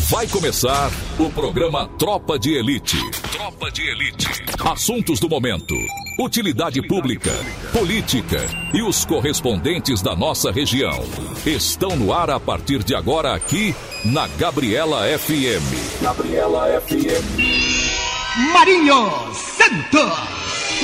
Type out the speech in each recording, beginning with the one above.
Vai começar o programa Tropa de Elite. Tropa de Elite. Assuntos do momento, utilidade pública, política e os correspondentes da nossa região. Estão no ar a partir de agora aqui na Gabriela FM. Gabriela FM. Marinho Santos.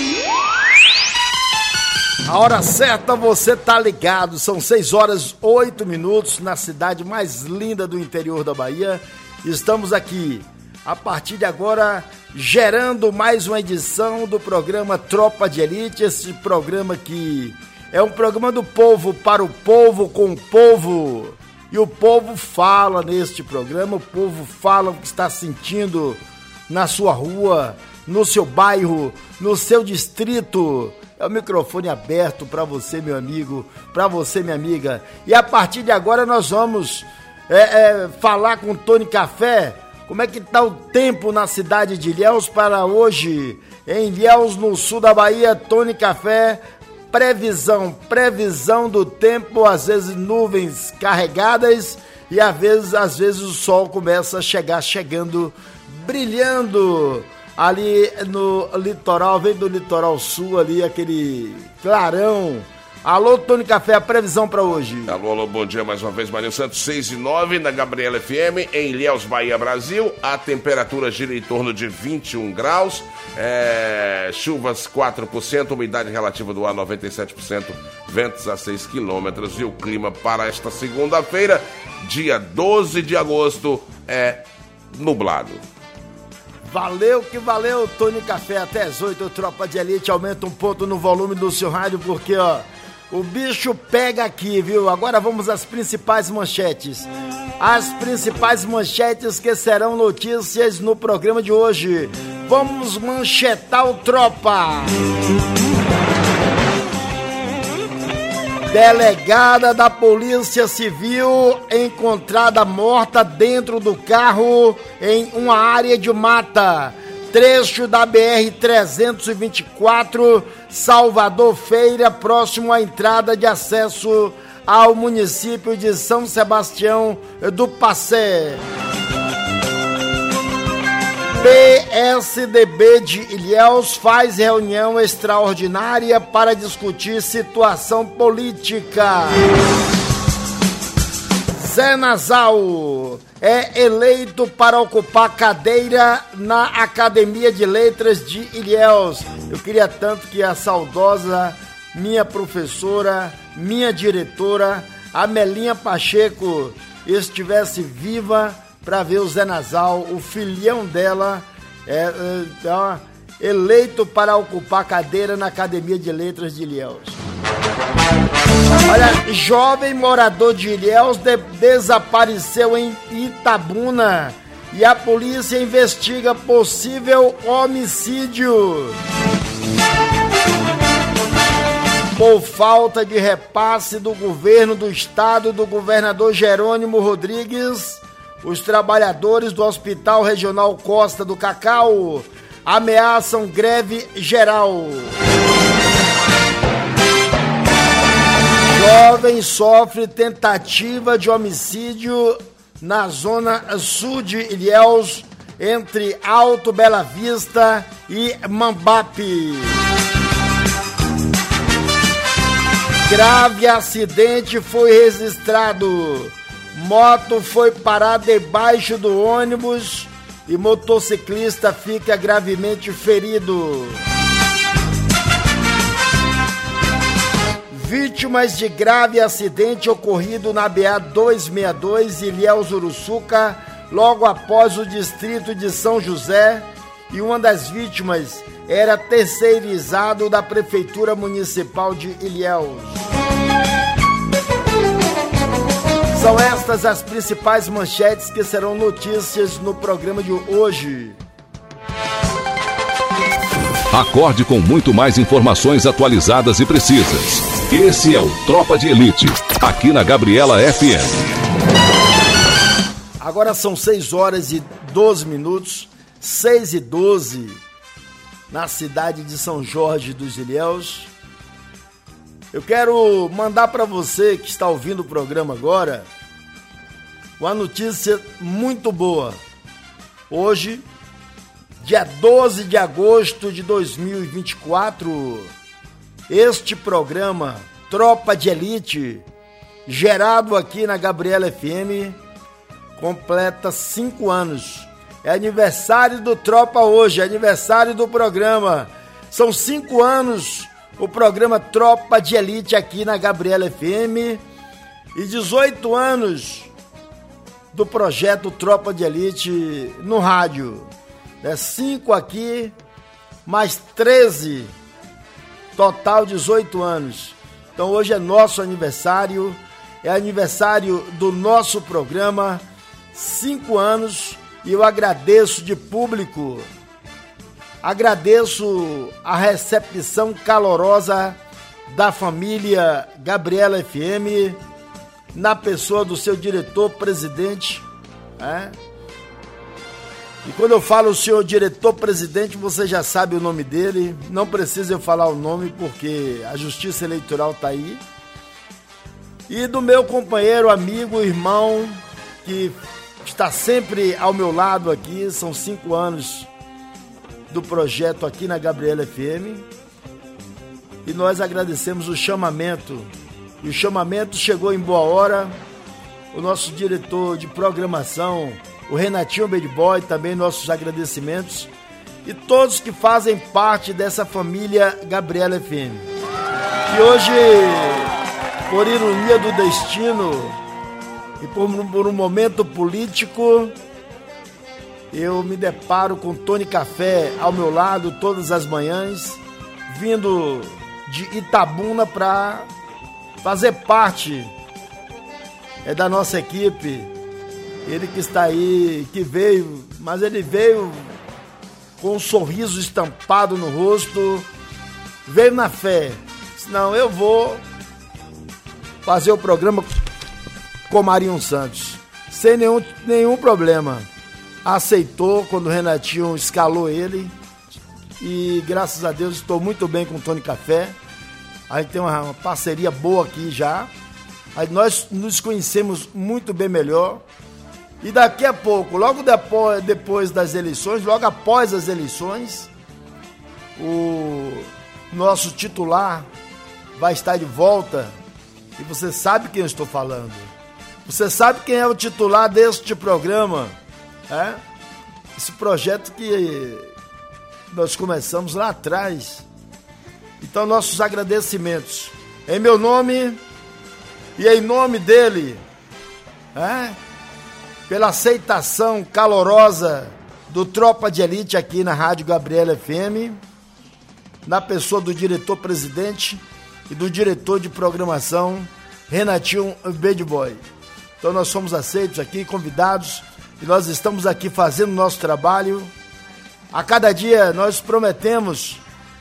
A hora certa você tá ligado, são 6h08 na cidade mais linda do interior da Bahia. Estamos aqui, a partir de agora, gerando mais uma edição do programa Tropa de Elite, esse programa que é um programa do povo, para o povo, com o povo. E o povo fala neste programa, o povo fala o que está sentindo na sua rua, no seu bairro, no seu distrito. É o microfone aberto para você, meu amigo, para você, minha amiga. E a partir de agora nós vamos falar com o Tony Café. Como é que está o tempo na cidade de Ilhéus para hoje? Em Ilhéus, no sul da Bahia, Tony Café. Previsão do tempo, às vezes nuvens carregadas e às vezes o sol começa a chegando, brilhando. Ali no litoral, vem do litoral sul ali, aquele clarão. Alô, Tony Café, a previsão para hoje. Alô, bom dia mais uma vez, Marinho Santos, 6h09 na Gabriela FM, em Ilhéus, Bahia, Brasil. A temperatura gira em torno de 21 graus, chuvas 4%, umidade relativa do ar 97%, ventos a 6 km. E o clima para esta segunda-feira, dia 12 de agosto, é nublado. Valeu que valeu, Tony Café, até as 8, Tropa de Elite, aumenta um ponto no volume do seu rádio, porque, ó, o bicho pega aqui, viu? Agora vamos às principais manchetes. As principais manchetes que serão notícias no programa de hoje. Vamos manchetar o Tropa. Delegada da Polícia Civil encontrada morta dentro do carro em uma área de mata. Trecho da BR-324, Salvador Feira, próximo à entrada de acesso ao município de São Sebastião do Passé. PSDB de Ilhéus faz reunião extraordinária para discutir situação política. Zé Nasal é eleito para ocupar cadeira na Academia de Letras de Ilhéus. Eu queria tanto que a saudosa minha professora, minha diretora, Amelinha Pacheco, estivesse viva para ver o Zé Nasal, o filhão dela, eleito para ocupar cadeira na Academia de Letras de Ilhéus. Olha, jovem morador de Ilhéus desapareceu em Itabuna e a polícia investiga possível homicídio. Por falta de repasse do governo do estado do governador Jerônimo Rodrigues, os trabalhadores do Hospital Regional Costa do Cacau ameaçam greve geral. Jovem sofre tentativa de homicídio na zona sul de Ilhéus, entre Alto Bela Vista e Mambape. Grave acidente foi registrado. Moto foi parar debaixo do ônibus e motociclista fica gravemente ferido. Vítimas de grave acidente ocorrido na BA-262 Ilhéus Uruçuca, logo após o distrito de São José, e uma das vítimas era terceirizado da Prefeitura Municipal de Ilhéus. São estas as principais manchetes que serão notícias no programa de hoje. Acorde com muito mais informações atualizadas e precisas. Esse é o Tropa de Elite, aqui na Gabriela FM. Agora são 6h12, 6h12, na cidade de São Jorge dos Ilhéus. Eu quero mandar para você que está ouvindo o programa agora uma notícia muito boa. Hoje, dia 12 de agosto de 2024, este programa Tropa de Elite, gerado aqui na Gabriela FM, completa 5 anos. É aniversário do Tropa hoje, é aniversário do programa. São 5 anos o programa Tropa de Elite aqui na Gabriela FM e 18 anos do projeto Tropa de Elite no rádio. 5 aqui, mais 13, total 18 anos. Então hoje é nosso aniversário, é aniversário do nosso programa, 5 anos, e eu agradeço de público, agradeço a recepção calorosa da família Gabriela FM, na pessoa do seu diretor-presidente, E quando eu falo o senhor diretor-presidente, você já sabe o nome dele, não precisa eu falar o nome porque a Justiça Eleitoral está aí. E do meu companheiro, amigo, irmão, que está sempre ao meu lado aqui, são 5 anos do projeto aqui na Gabriela FM. E nós agradecemos o chamamento. E o chamamento chegou em boa hora. O nosso diretor de programação, o Renatinho Bad Boy, também nossos agradecimentos. E todos que fazem parte dessa família Gabriela FM. E hoje, por ironia do destino e por um momento político, eu me deparo com Tony Café ao meu lado todas as manhãs, vindo de Itabuna para fazer parte da nossa equipe. Ele que está aí, que veio, mas ele veio com um sorriso estampado no rosto, veio na fé. Senão eu vou fazer o programa com Marinho Santos, sem nenhum problema. Aceitou quando o Renatinho escalou ele e graças a Deus estou muito bem com o Tony Café. A gente tem uma parceria boa aqui já. Aí nós nos conhecemos muito bem melhor. E daqui a pouco, logo depois das eleições, logo após as eleições, o nosso titular vai estar de volta. E você sabe quem eu estou falando. Você sabe quem é o titular deste programa. Esse projeto que nós começamos lá atrás. Então, nossos agradecimentos em meu nome e em nome dele, pela aceitação calorosa do Tropa de Elite aqui na Rádio Gabriela FM, na pessoa do diretor-presidente e do diretor de programação, Renatinho Bad Boy. Então nós somos aceitos aqui, convidados, e nós estamos aqui fazendo o nosso trabalho. A cada dia nós prometemos,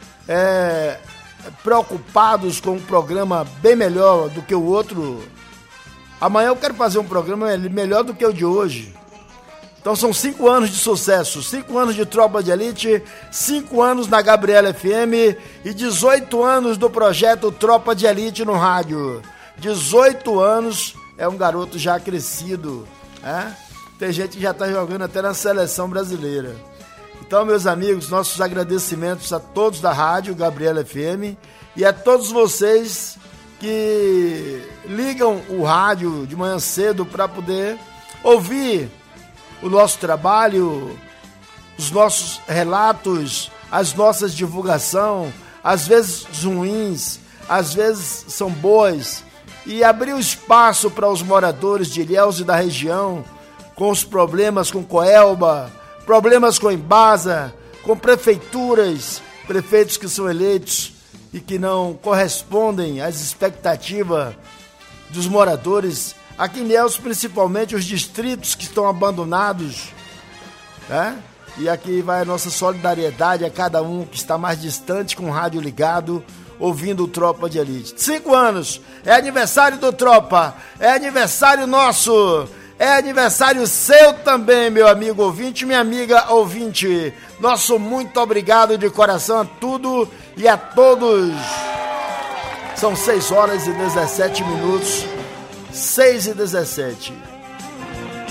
preocupados com um programa bem melhor do que o outro. Amanhã eu quero fazer um programa melhor do que o de hoje. Então são 5 anos de sucesso, 5 anos de Tropa de Elite, 5 anos na Gabriela FM e 18 anos do projeto Tropa de Elite no rádio. 18 anos, é um garoto já crescido, Tem gente que já está jogando até na seleção brasileira. Então, meus amigos, nossos agradecimentos a todos da rádio Gabriela FM e a todos vocês que ligam o rádio de manhã cedo para poder ouvir o nosso trabalho, os nossos relatos, as nossas divulgações, às vezes ruins, às vezes são boas, e abrir o espaço para os moradores de Ilhéus e da região, com os problemas com Coelba, problemas com Embasa, com prefeituras, prefeitos que são eleitos e que não correspondem às expectativas dos moradores. Aqui em Ilhéus, principalmente os distritos que estão abandonados, E aqui vai a nossa solidariedade a cada um que está mais distante com o rádio ligado, ouvindo o Tropa de Elite. 5 anos, é aniversário do Tropa, é aniversário nosso, é aniversário seu também, meu amigo ouvinte, minha amiga ouvinte. Nosso muito obrigado de coração a tudo e a todos. São 6 horas e 17 minutos, 6 e 17.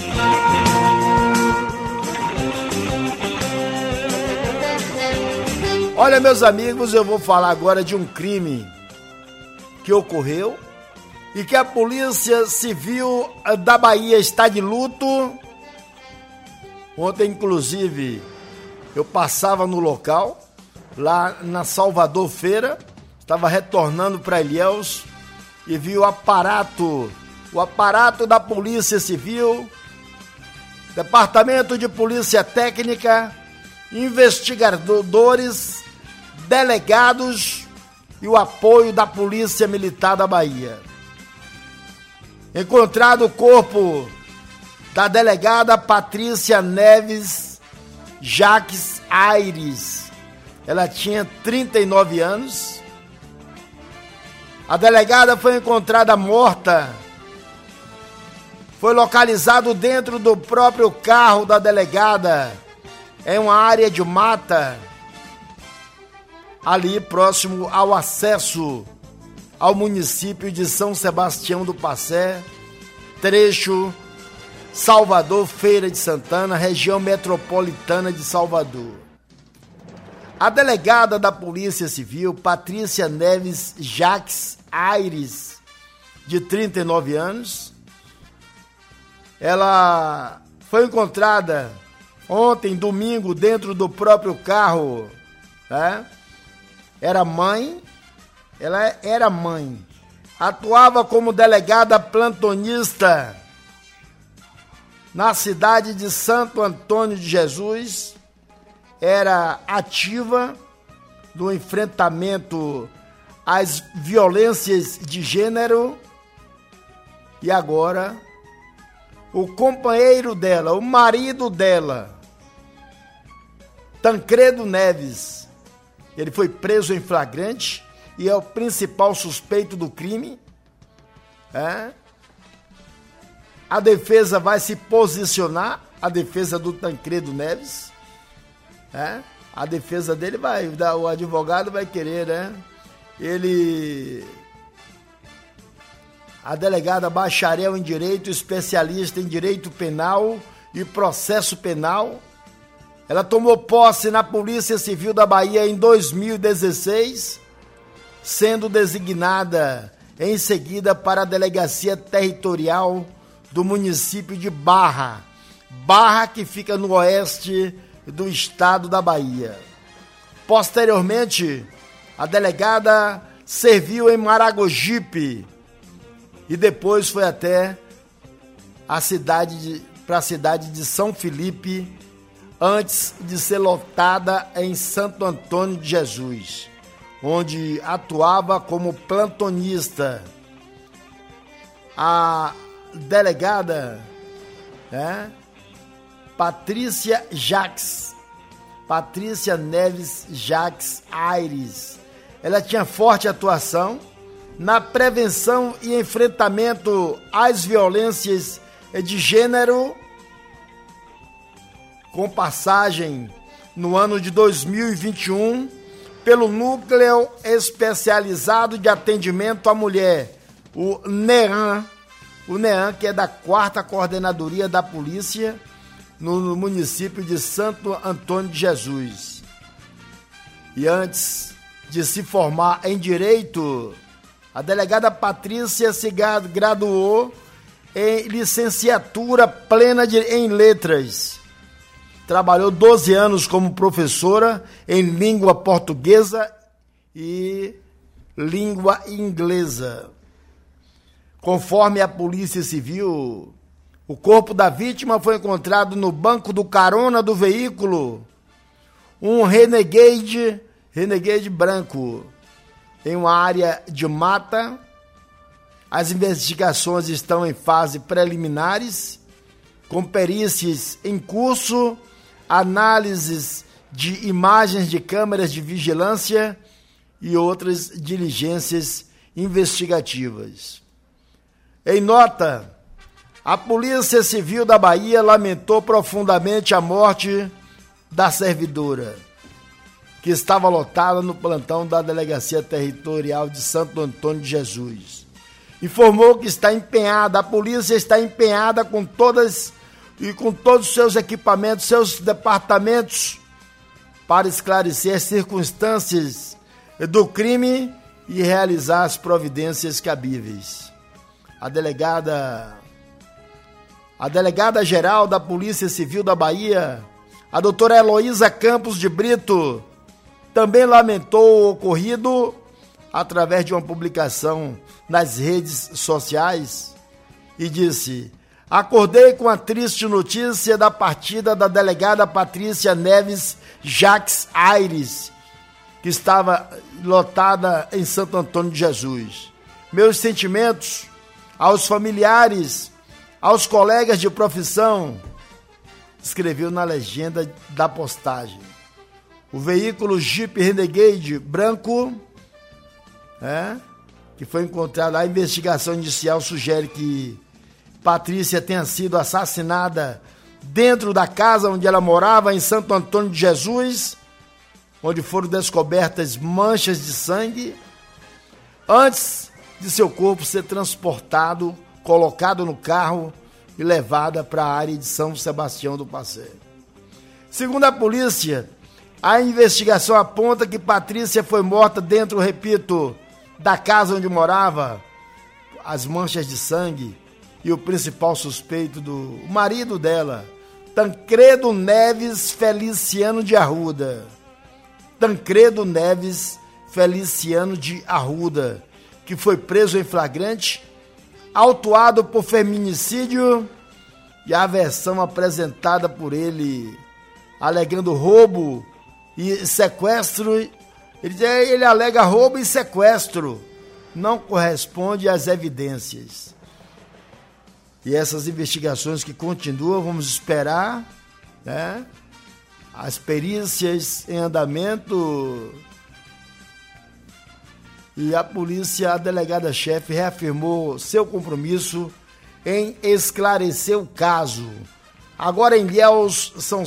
Olha, meus amigos, eu vou falar agora de um crime que ocorreu e que a Polícia Civil da Bahia está de luto. Ontem, inclusive, eu passava no local, lá na Salvador Feira, estava retornando para Ilhéus e vi o aparato da Polícia Civil, Departamento de Polícia Técnica, investigadores, delegados e o apoio da Polícia Militar da Bahia. Encontrado o corpo da delegada Patrícia Neves Jacques Aires. Ela tinha 39 anos. A delegada foi encontrada morta. Foi localizado dentro do próprio carro da delegada, em uma área de mata, ali próximo ao acesso ao município de São Sebastião do Passé, trecho Salvador, Feira de Santana, região metropolitana de Salvador. A delegada da Polícia Civil, Patrícia Neves Jacques Aires, de 39 anos, ela foi encontrada ontem, domingo, dentro do próprio carro, né? Ela era mãe, atuava como delegada plantonista na cidade de Santo Antônio de Jesus, era ativa no enfrentamento às violências de gênero e agora o companheiro dela, o marido dela, Tancredo Neves, ele foi preso em flagrante e é o principal suspeito do crime. A defesa vai se posicionar, a defesa do Tancredo Neves. A defesa dele o advogado vai querer, né? A delegada bacharel em Direito, especialista em Direito Penal e Processo Penal. Ela tomou posse na Polícia Civil da Bahia em 2016, sendo designada em seguida para a Delegacia Territorial do município de Barra, que fica no oeste do estado da Bahia. Posteriormente, a delegada serviu em Maragogipe e depois foi até para a cidade de São Felipe, antes de ser lotada em Santo Antônio de Jesus, onde atuava como plantonista. A delegada, Patrícia Neves Jacques Aires, ela tinha forte atuação na prevenção e enfrentamento às violências de gênero, com passagem no ano de 2021 pelo Núcleo Especializado de Atendimento à Mulher, o NEAM, que é da 4ª Coordenadoria da Polícia no município de Santo Antônio de Jesus. E antes de se formar em Direito, a delegada Patrícia se graduou em licenciatura plena em Letras. Trabalhou 12 anos como professora em língua portuguesa e língua inglesa. Conforme a Polícia Civil, o corpo da vítima foi encontrado no banco do carona do veículo, um Renegade branco, em uma área de mata. As investigações estão em fase preliminares, com perícias em curso, análises de imagens de câmeras de vigilância e outras diligências investigativas. Em nota, a Polícia Civil da Bahia lamentou profundamente a morte da servidora, que estava lotada no plantão da Delegacia Territorial de Santo Antônio de Jesus. Informou que a polícia está empenhada com todos os seus equipamentos, seus departamentos, para esclarecer as circunstâncias do crime e realizar as providências cabíveis. A delegada-geral da Polícia Civil da Bahia, a doutora Heloísa Campos de Brito, também lamentou o ocorrido através de uma publicação nas redes sociais e disse: acordei com a triste notícia da partida da delegada Patrícia Neves Jacques Aires, que estava lotada em Santo Antônio de Jesus. Meus sentimentos aos familiares, aos colegas de profissão, escreveu na legenda da postagem. O veículo Jeep Renegade branco, que foi encontrado, a investigação inicial sugere que Patrícia tenha sido assassinada dentro da casa onde ela morava, em Santo Antônio de Jesus, onde foram descobertas manchas de sangue, antes de seu corpo ser transportado, colocado no carro e levada para a área de São Sebastião do Passeio. Segundo a polícia, a investigação aponta que Patrícia foi morta dentro, repito, da casa onde morava, as manchas de sangue, e o principal suspeito do marido dela, Tancredo Neves Feliciano de Arruda. Tancredo Neves Feliciano de Arruda, que foi preso em flagrante, autuado por feminicídio, e a versão apresentada por ele, alegando roubo e sequestro, ele alega roubo e sequestro, não corresponde às evidências. E essas investigações que continuam, vamos esperar, as perícias em andamento. E a polícia, a delegada-chefe, reafirmou seu compromisso em esclarecer o caso. Agora em Ilhéus são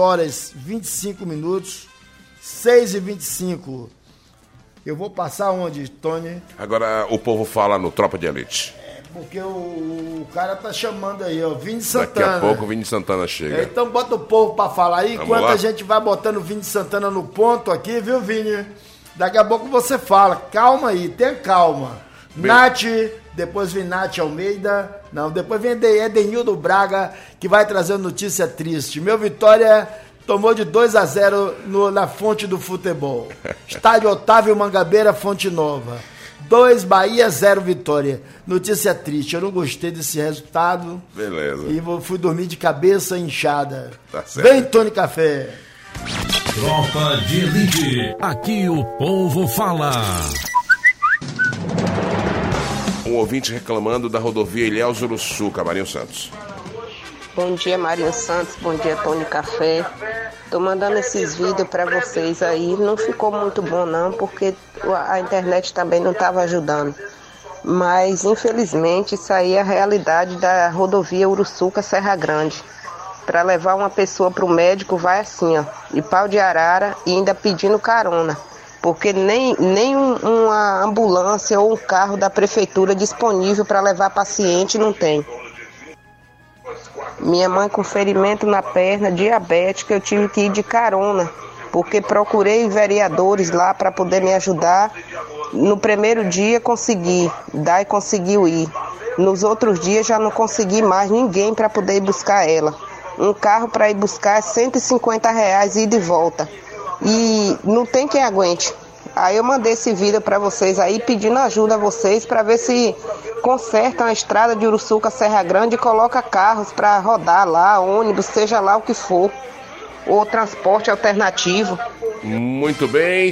6h25, 6h25. Eu vou passar onde, Tony? Agora o povo fala no Tropa de Elite. Porque o cara tá chamando aí, ó, Vini Santana. Daqui a pouco o Vini Santana chega. Então bota o povo pra falar aí, Vamos enquanto lá? a gente vai botando o Vini Santana no ponto aqui, viu, Vini? Daqui a pouco você fala, calma aí, tenha calma. Nath, depois vem Nath Almeida, não, depois vem Edenildo Braga, que vai trazer notícia triste. Meu Vitória tomou de 2-0 na fonte do futebol. Estádio Otávio Mangabeira, Fonte Nova. 2 Bahia, 0 Vitória. Notícia triste, eu não gostei desse resultado. Beleza. E fui dormir de cabeça inchada. Tá certo. Vem, Tony Café. Tropa de Elite. Aqui o povo fala. Um ouvinte reclamando da rodovia Ilhéus Uruçuca, Marinho Santos. Bom dia, Marinho Santos. Bom dia, Tony Café. Tô mandando esses vídeos para vocês aí. Não ficou muito bom não, porque a internet também não estava ajudando. Mas, infelizmente, isso aí é a realidade da rodovia Uruçuca Serra Grande. Para levar uma pessoa para o médico vai assim, ó, de pau de arara e ainda pedindo carona. Porque nem uma ambulância ou um carro da prefeitura disponível para levar paciente não tem. Minha mãe com ferimento na perna, diabética, eu tive que ir de carona, porque procurei vereadores lá para poder me ajudar. No primeiro dia consegui, daí conseguiu ir. Nos outros dias já não consegui mais ninguém para poder ir buscar ela. Um carro para ir buscar é R$150 ida e volta. E não tem quem aguente. Aí eu mandei esse vídeo para vocês aí, pedindo ajuda a vocês para ver se consertam a estrada de Uruçuca Serra Grande e coloca carros para rodar lá, ônibus, seja lá o que for, ou transporte alternativo. Muito bem,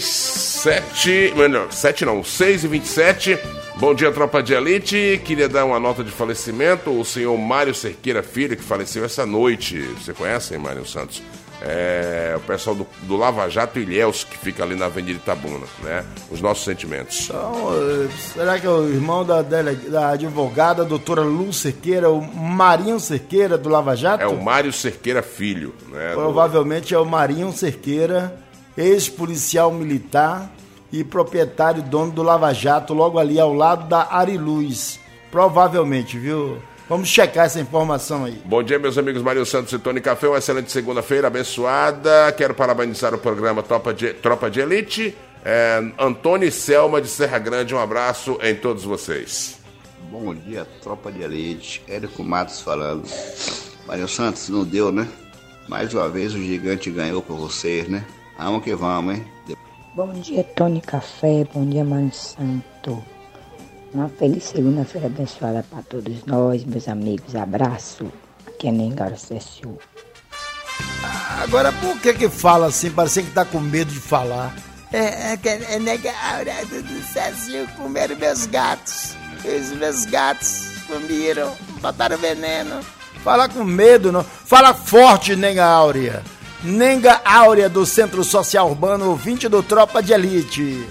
6h27. Bom dia, Tropa de Elite. Queria dar uma nota de falecimento. O senhor Mário Cerqueira Filho, que faleceu essa noite. Você conhece, hein, Mário Santos? É o pessoal do Lava Jato Ilhéus, que fica ali na Avenida Itabuna, né? Os nossos sentimentos. Então, será que é o irmão da advogada, doutora Lu Cerqueira, o Marinho Cerqueira, do Lava Jato? É o Mário Cerqueira Filho, né? Provavelmente é o Marinho Cerqueira, ex-policial militar e proprietário e dono do Lava Jato, logo ali ao lado da Ariluz. Provavelmente, viu? Vamos checar essa informação aí. Bom dia, meus amigos Marinho Santos e Tony Café. Uma excelente segunda-feira, abençoada. Quero parabenizar o programa Tropa de Elite. Antônio e Selma de Serra Grande, um abraço em todos vocês. Bom dia, Tropa de Elite. Érico Matos falando. Marinho Santos, não deu, né? Mais uma vez o gigante ganhou por vocês, né? Vamos que vamos, hein? Bom dia, Tony Café. Bom dia, Marinho Santo. Uma feliz segunda-feira abençoada para todos nós, meus amigos. Abraço. Aqui é Nengaura Cessiu. Agora, por que fala assim? Parece que tá com medo de falar. É Nengaura do Cessiu comeram meus gatos. Os meus gatos comiram, botaram veneno. Fala com medo, não. Fala forte, Nenga Áurea. Nenga Áurea do Centro Social Urbano, ouvinte do Tropa de Elite.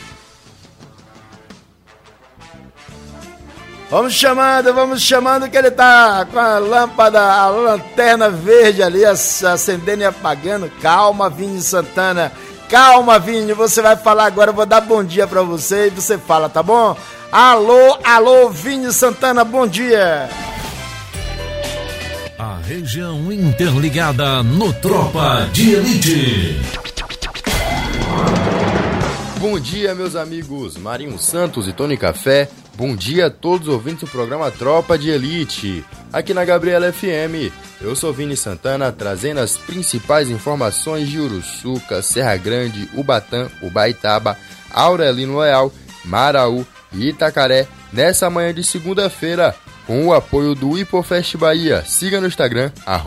Vamos chamando que ele tá com a lâmpada, a lanterna verde ali, acendendo e apagando. Calma, Vini Santana. Calma, Vini, você vai falar agora, eu vou dar bom dia pra você e você fala, tá bom? Alô, Vini Santana, bom dia. A região interligada no Tropa de Elite. Bom dia, meus amigos Marinho Santos e Tony Café. Bom dia a todos os ouvintes do programa Tropa de Elite. Aqui na Gabriela FM, eu sou Vini Santana, trazendo as principais informações de Uruçuca, Serra Grande, Ubatã, Ubaitaba, Aurelino Leal, Maraú e Itacaré, nessa manhã de segunda-feira, com o apoio do Hipofest Bahia. Siga no Instagram,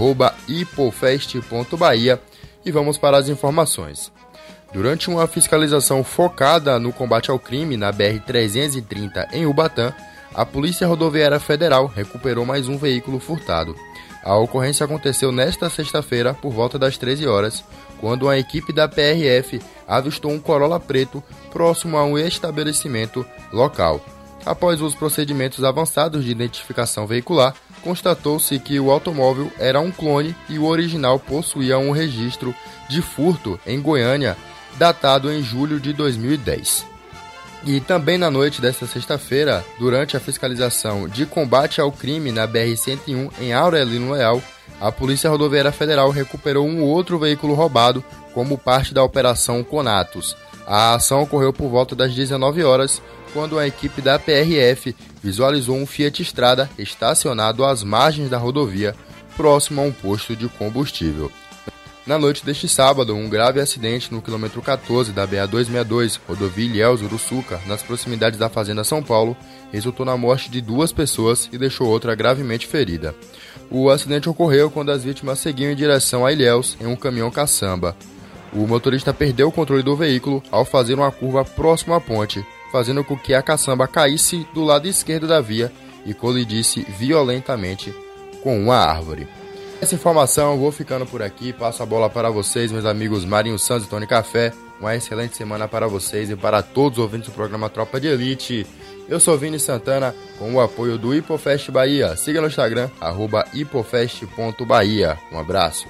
@hipofest.bahia, e vamos para as informações. Durante uma fiscalização focada no combate ao crime na BR-330 em Ubatã, a Polícia Rodoviária Federal recuperou mais um veículo furtado. A ocorrência aconteceu nesta sexta-feira, por volta das 13 horas, quando uma equipe da PRF avistou um Corolla preto próximo a um estabelecimento local. Após os procedimentos avançados de identificação veicular, constatou-se que o automóvel era um clone e o original possuía um registro de furto em Goiânia, datado em julho de 2010. E também na noite desta sexta-feira, durante a fiscalização de combate ao crime na BR-101 em Aurelino Leal, a Polícia Rodoviária Federal recuperou um outro veículo roubado como parte da Operação Conatos. A ação ocorreu por volta das 19 horas, quando a equipe da PRF visualizou um Fiat Strada estacionado às margens da rodovia, próximo a um posto de combustível. Na noite deste sábado, um grave acidente no quilômetro 14 da BA-262, rodovia Ilhéus-Uruçuca, nas proximidades da Fazenda São Paulo, resultou na morte de 2 pessoas e deixou outra gravemente ferida. O acidente ocorreu quando as vítimas seguiam em direção a Ilhéus em um caminhão caçamba. O motorista perdeu o controle do veículo ao fazer uma curva próximo à ponte, fazendo com que a caçamba caísse do lado esquerdo da via e colidisse violentamente com uma árvore. Essa informação, eu vou ficando por aqui, passo a bola para vocês, meus amigos Marinho Santos e Tony Café. Uma excelente semana para vocês e para todos os ouvintes do programa Tropa de Elite. Eu sou Vini Santana, com o apoio do Hipofest Bahia. Siga no Instagram, @hipofest.bahia. Um abraço.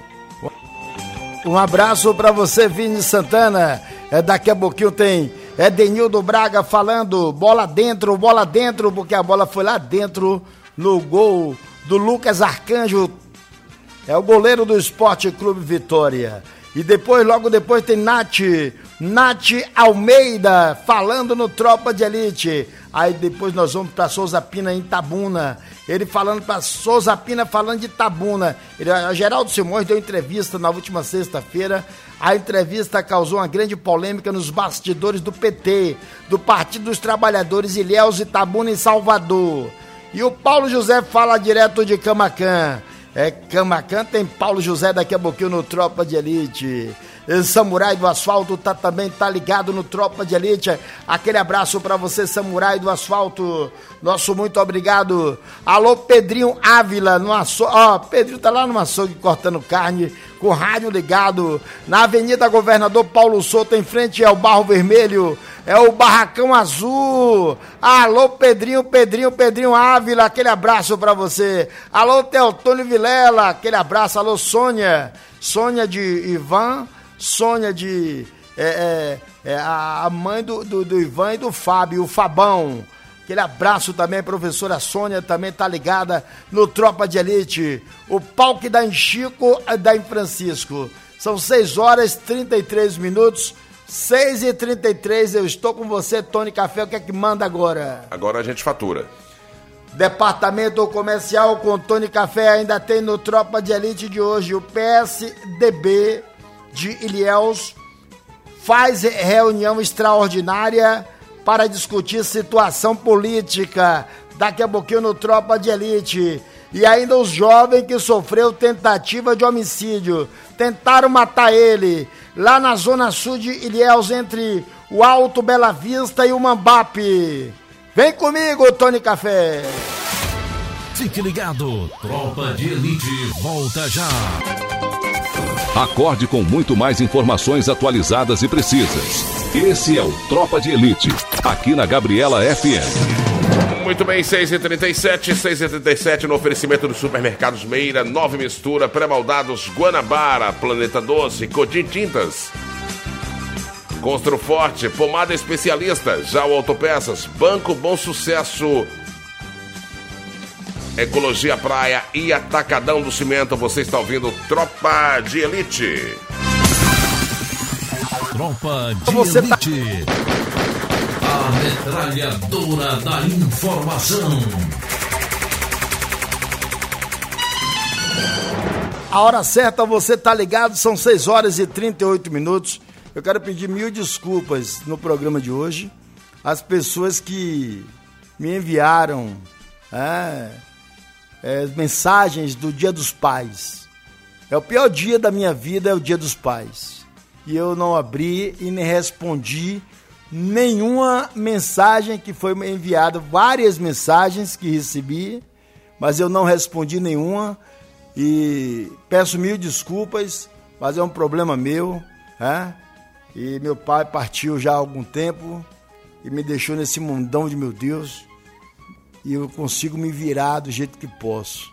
Um abraço para você, Vini Santana. Daqui a pouquinho tem Edenildo Braga falando bola dentro, porque a bola foi lá dentro no gol do Lucas Arcanjo. É o goleiro do Esporte Clube Vitória. E depois, logo depois, tem Nath Almeida falando no Tropa de Elite. Aí depois nós vamos para Souza Pina em Itabuna. Ele falando para Souza Pina, falando de Itabuna. A Geraldo Simões deu entrevista na última sexta-feira. A entrevista causou uma grande polêmica nos bastidores do PT, do Partido dos Trabalhadores, Ilhéus, Itabuna e Salvador. E o Paulo José fala direto de Camaquã. Camaquã tem Paulo José daqui a pouquinho no Tropa de Elite. Samurai do Asfalto também tá ligado no Tropa de Elite. Aquele abraço pra você, Samurai do Asfalto. Nosso muito obrigado. Alô, Pedrinho Ávila no açougue. Pedrinho tá lá no açougue cortando carne, com o rádio ligado, na Avenida Governador Paulo Souto, em frente ao Barro Vermelho. É o Barracão Azul. Alô, Pedrinho Ávila, aquele abraço pra você. Alô, Teotônio Vilela, aquele abraço. Alô, Sônia de Ivan, Sônia de... a mãe do Ivan e do Fábio, o Fabão. Aquele abraço também, a professora Sônia também tá ligada no Tropa de Elite. O pau que dá em Chico, dá em Francisco. São 6h33, 6h33, eu estou com você, Tony Café, o que é que manda agora? Agora a gente fatura. Departamento Comercial com Tony Café ainda tem no Tropa de Elite de hoje. O PSDB de Ilhéus faz reunião extraordinária para discutir situação política. Daqui a pouquinho no Tropa de Elite. E ainda os jovens que sofreu tentativa de homicídio. Tentaram matar ele lá na zona sul de Ilhéus, entre o Alto Bela Vista e o Mambape. Vem comigo, Tony Café. Fique ligado, Tropa de Elite volta já. Acorde com muito mais informações atualizadas e precisas. Esse é o Tropa de Elite, aqui na Gabriela FM. Muito bem, 6h37 no oferecimento dos supermercados Meira, Nova Mistura, Pré-Maldados, Guanabara, Planeta Doce, Codim Tintas, Construforte, Pomada Especialista, Jau Autopeças, Banco Bom Sucesso, Ecologia Praia e Atacadão do Cimento. Você está ouvindo Tropa de Elite. Tropa de Elite. A metralhadora da informação. A hora certa, você tá ligado, são 6h38. Eu quero pedir 1000 desculpas no programa de hoje às pessoas que me enviaram mensagens do Dia dos Pais. É o pior dia da minha vida, é o Dia dos Pais. E eu não abri e nem respondi nenhuma mensagem que foi enviada, várias mensagens que recebi, mas eu não respondi nenhuma e peço 1000 desculpas, mas é um problema meu, E meu pai partiu já há algum tempo e me deixou nesse mundão de meu Deus. E eu consigo me virar do jeito que posso.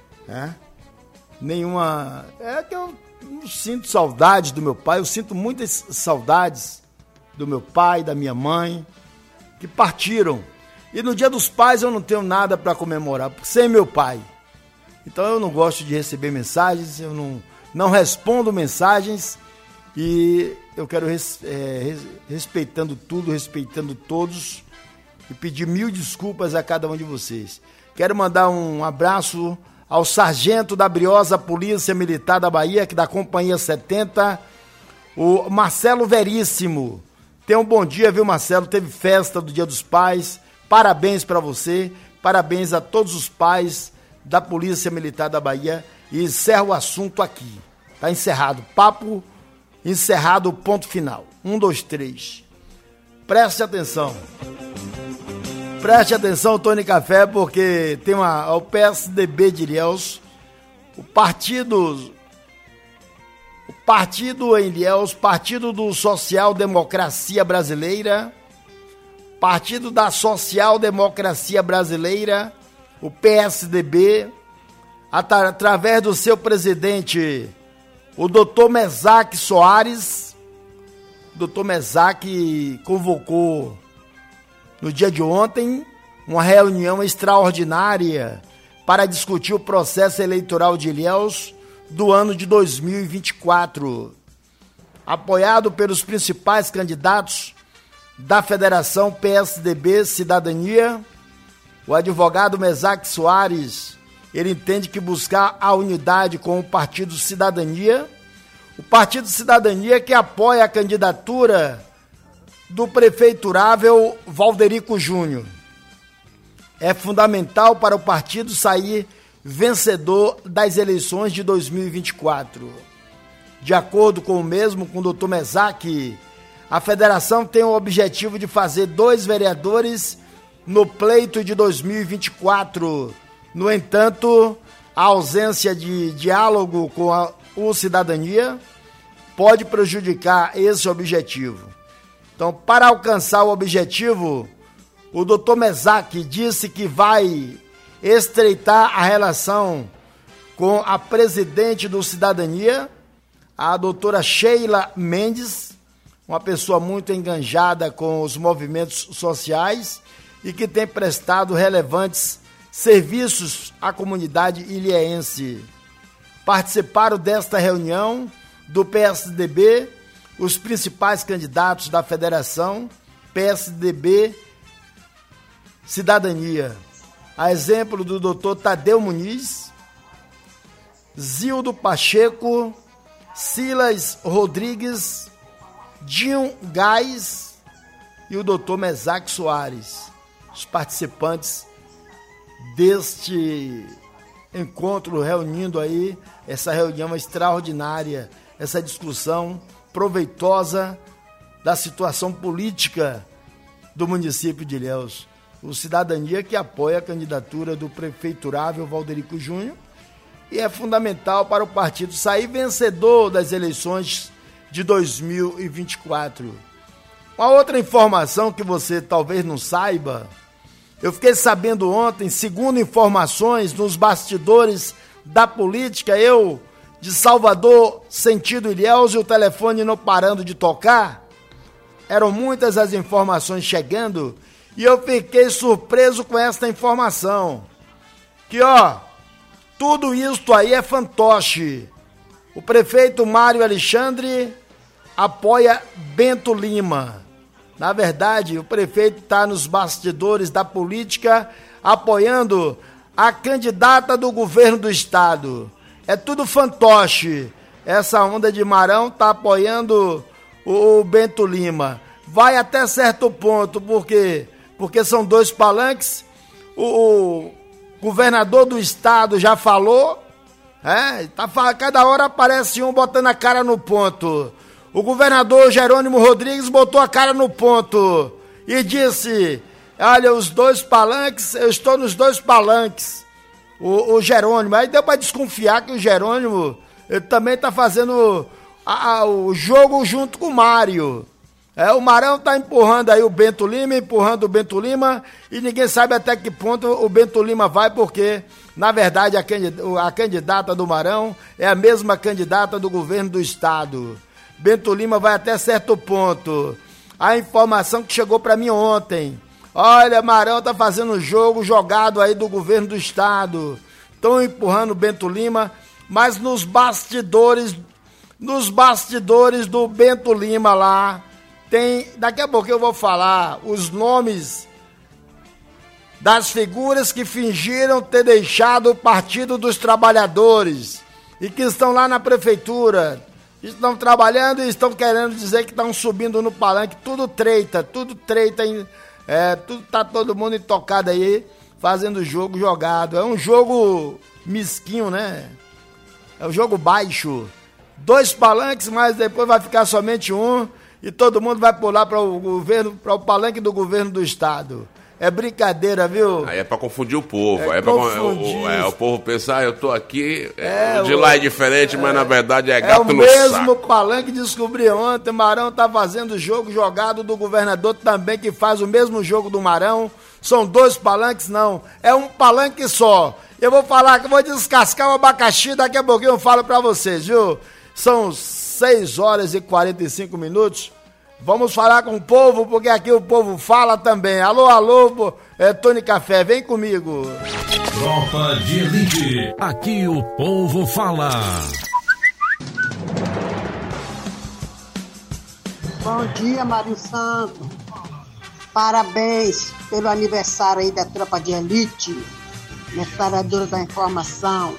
Nenhuma... É que eu não sinto saudade do meu pai. Eu sinto muitas saudades do meu pai, da minha mãe, que partiram. E no Dia dos Pais eu não tenho nada para comemorar, sem meu pai. Então eu não gosto de receber mensagens, eu não respondo mensagens. E eu quero, respeitando tudo, respeitando todos, e pedir 1000 desculpas a cada um de vocês. Quero mandar um abraço ao sargento da Briosa Polícia Militar da Bahia, que da Companhia 70, o Marcelo Veríssimo. Tenha um bom dia, viu, Marcelo? Teve festa do Dia dos Pais. Parabéns para você, parabéns a todos os pais da Polícia Militar da Bahia. E encerro o assunto aqui. Tá encerrado. Papo encerrado, ponto final. 1, 2, 3. Preste atenção. Preste atenção, Tony Café, porque tem o PSDB de Ilhéus, o partido em Ilhéus, Partido do Social Democracia Brasileira, Partido da Social Democracia Brasileira, o PSDB, através do seu presidente, o doutor Mesaque Soares. O doutor Mesaque convocou no dia de ontem uma reunião extraordinária para discutir o processo eleitoral de Ilhéus do ano de 2024. Apoiado pelos principais candidatos da Federação PSDB Cidadania, o advogado Mesaque Soares, ele entende que buscar a unidade com o Partido Cidadania, o Partido Cidadania que apoia a candidatura do prefeiturável Valderico Júnior. É fundamental para o partido sair vencedor das eleições de 2024. De acordo com o mesmo, com o Dr. Mesaque, a federação tem o objetivo de fazer 2 vereadores no pleito de 2024. No entanto, a ausência de diálogo com o Cidadania pode prejudicar esse objetivo. Então, para alcançar o objetivo, o doutor Mesaque disse que vai estreitar a relação com a presidente do Cidadania, a doutora Sheila Mendes, uma pessoa muito enganjada com os movimentos sociais, e que tem prestado relevantes serviços à comunidade ilhéense. Participaram desta reunião do PSDB os principais candidatos da Federação PSDB Cidadania, a exemplo do Dr. Tadeu Muniz, Zildo Pacheco, Silas Rodrigues, Dinho Gás e o Dr. Mesaque Soares, os participantes deste encontro, reunindo aí essa reunião extraordinária, essa discussão proveitosa da situação política do município de Ilhéus. O Cidadania que apoia a candidatura do prefeiturável Valderico Júnior e é fundamental para o partido sair vencedor das eleições de 2024. Uma outra informação que você talvez não saiba, eu fiquei sabendo ontem, segundo informações nos bastidores da política, eu de Salvador, sentido Ilhéus, e o telefone não parando de tocar, eram muitas as informações chegando, e eu fiquei surpreso com esta informação, que tudo isto aí é fantoche. O prefeito Mário Alexandre apoia Bento Lima. Na verdade, o prefeito está nos bastidores da política apoiando a candidata do governo do estado. É tudo fantoche. Essa onda de Marão está apoiando o Bento Lima. Vai até certo ponto, porque são dois palanques. O governador do estado já falou, cada hora aparece um botando a cara no ponto. O governador Jerônimo Rodrigues botou a cara no ponto e disse: olha, os dois palanques, eu estou nos dois palanques. O Jerônimo, aí deu para desconfiar que o Jerônimo ele também está fazendo o jogo junto com o Mário. O Marão está empurrando aí o Bento Lima, e ninguém sabe até que ponto o Bento Lima vai, porque, na verdade, a candidata do Marão é a mesma candidata do governo do estado. Bento Lima vai até certo ponto. A informação que chegou para mim ontem: olha, Marão tá fazendo jogo jogado aí do governo do estado. Estão empurrando o Bento Lima, mas nos bastidores do Bento Lima lá, daqui a pouco eu vou falar os nomes das figuras que fingiram ter deixado o Partido dos Trabalhadores e que estão lá na prefeitura. Estão trabalhando e estão querendo dizer que estão subindo no palanque, tudo treita, tá todo mundo intocado aí, fazendo jogo jogado. É um jogo mesquinho, né? É um jogo baixo. 2 palanques, mas depois vai ficar somente um e todo mundo vai pular para o palanque do governo do estado. É brincadeira, viu? Aí é pra confundir o povo. O povo pensar, eu tô aqui, de lá é diferente, mas na verdade é gato no saco. É o mesmo palanque, descobri ontem, Marão tá fazendo jogo jogado do governador também, que faz o mesmo jogo do Marão. São 2 palanques, não. É um palanque só. Eu vou falar que eu vou descascar o abacaxi, daqui a pouquinho eu falo pra vocês, viu? São 6h45. Vamos falar com o povo, porque aqui o povo fala também. Alô, Tony Café, vem comigo. Tropa de Elite, aqui o povo fala. Bom dia, Mário Santos. Parabéns pelo aniversário aí da Tropa de Elite, metralhadora da informação.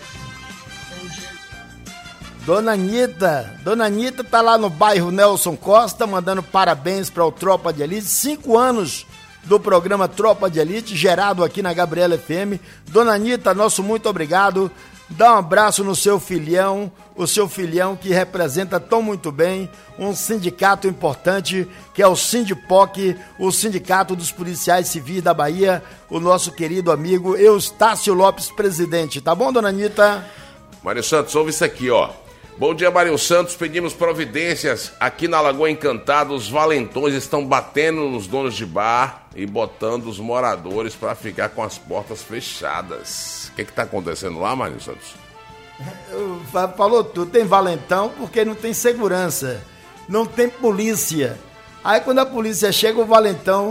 Dona Anitta tá lá no bairro Nelson Costa, mandando parabéns para o Tropa de Elite, 5 anos do programa Tropa de Elite, gerado aqui na Gabriela FM. Dona Anitta, nosso muito obrigado. Dá um abraço no seu filhão, o seu filhão que representa tão muito bem um sindicato importante, que é o Sindipoc, o Sindicato dos Policiais Civis da Bahia, o nosso querido amigo Eustácio Lopes, presidente. Tá bom, Dona Anitta? Mário Santos, ouve isso aqui, ó. Bom dia, Mário Santos. Pedimos providências aqui na Lagoa Encantada. Os valentões estão batendo nos donos de bar e botando os moradores para ficar com as portas fechadas. O que está acontecendo lá, Mário Santos? Falou tudo. Tem valentão porque não tem segurança, não tem polícia. Aí quando a polícia chega, o valentão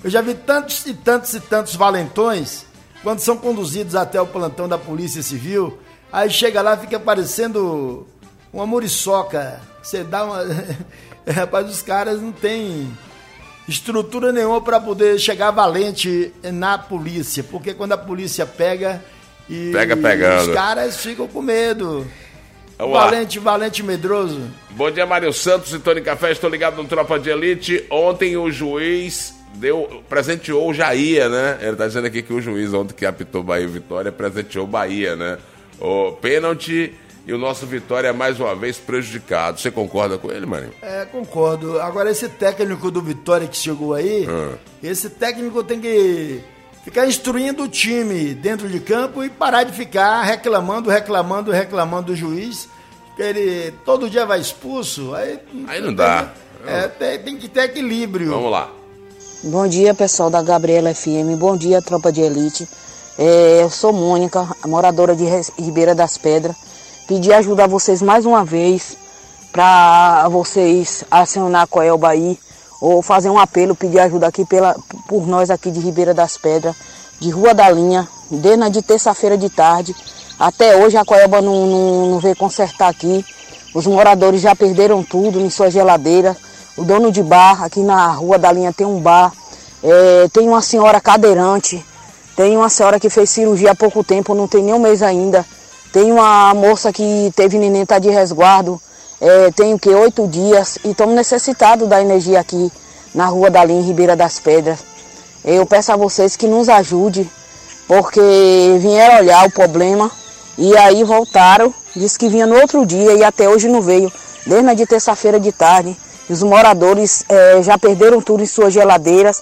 Eu já vi tantos e tantos e tantos valentões, quando são conduzidos até o plantão da Polícia Civil, aí chega lá e fica parecendo uma muriçoca. Você dá uma... Rapaz, os caras não têm estrutura nenhuma para poder chegar valente na polícia, porque quando a polícia pega e pegando, os caras ficam com medo. Vamos Valente medroso. Bom dia, Mário Santos e Tony Café, estou ligado no Tropa de Elite. Ontem o juiz presenteou o Jair, né? Ele tá dizendo aqui que o juiz ontem que apitou Bahia e Vitória presenteou o Bahia, né? O pênalti e o nosso Vitória mais uma vez prejudicado. Você concorda com ele, Marinho? Concordo. Agora esse técnico do Vitória que chegou aí, esse técnico tem que ficar instruindo o time dentro de campo e parar de ficar reclamando do juiz, que ele todo dia vai expulso, aí não dá. Tem que ter equilíbrio. Vamos lá. Bom dia, pessoal da Gabriela FM, bom dia, Tropa de Elite. Eu sou Mônica, moradora de Ribeira das Pedras. Pedi ajuda a vocês mais uma vez para vocês acionar a Coelba aí, ou fazer um apelo, pedir ajuda aqui por nós aqui de Ribeira das Pedras, de Rua da Linha, desde terça-feira de tarde. Até hoje a Coelba não veio consertar aqui. Os moradores já perderam tudo em sua geladeira. O dono de bar, aqui na Rua da Linha tem um bar. Tem uma senhora cadeirante, tem uma senhora que fez cirurgia há pouco tempo, não tem nem um mês ainda. Tem uma moça que teve neném, tá de resguardo, tem 8 dias, e estamos necessitados da energia aqui na Rua da Linha, Ribeira das Pedras. Eu peço a vocês que nos ajudem, porque vieram olhar o problema e aí voltaram, disse que vinha no outro dia e até hoje não veio, desde terça-feira de tarde. Os moradores já perderam tudo em suas geladeiras.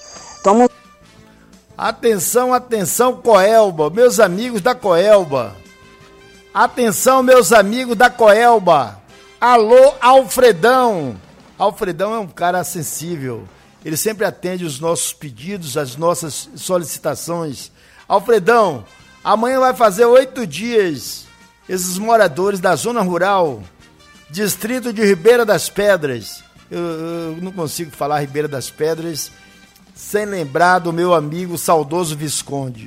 Atenção, Coelba, meus amigos da Coelba. Atenção, meus amigos da Coelba. Alô, Alfredão. Alfredão é um cara sensível. Ele sempre atende os nossos pedidos, as nossas solicitações. Alfredão, amanhã vai fazer 8 dias esses moradores da zona rural, distrito de Ribeira das Pedras. Eu não consigo falar Ribeira das Pedras sem lembrar do meu amigo saudoso Visconde.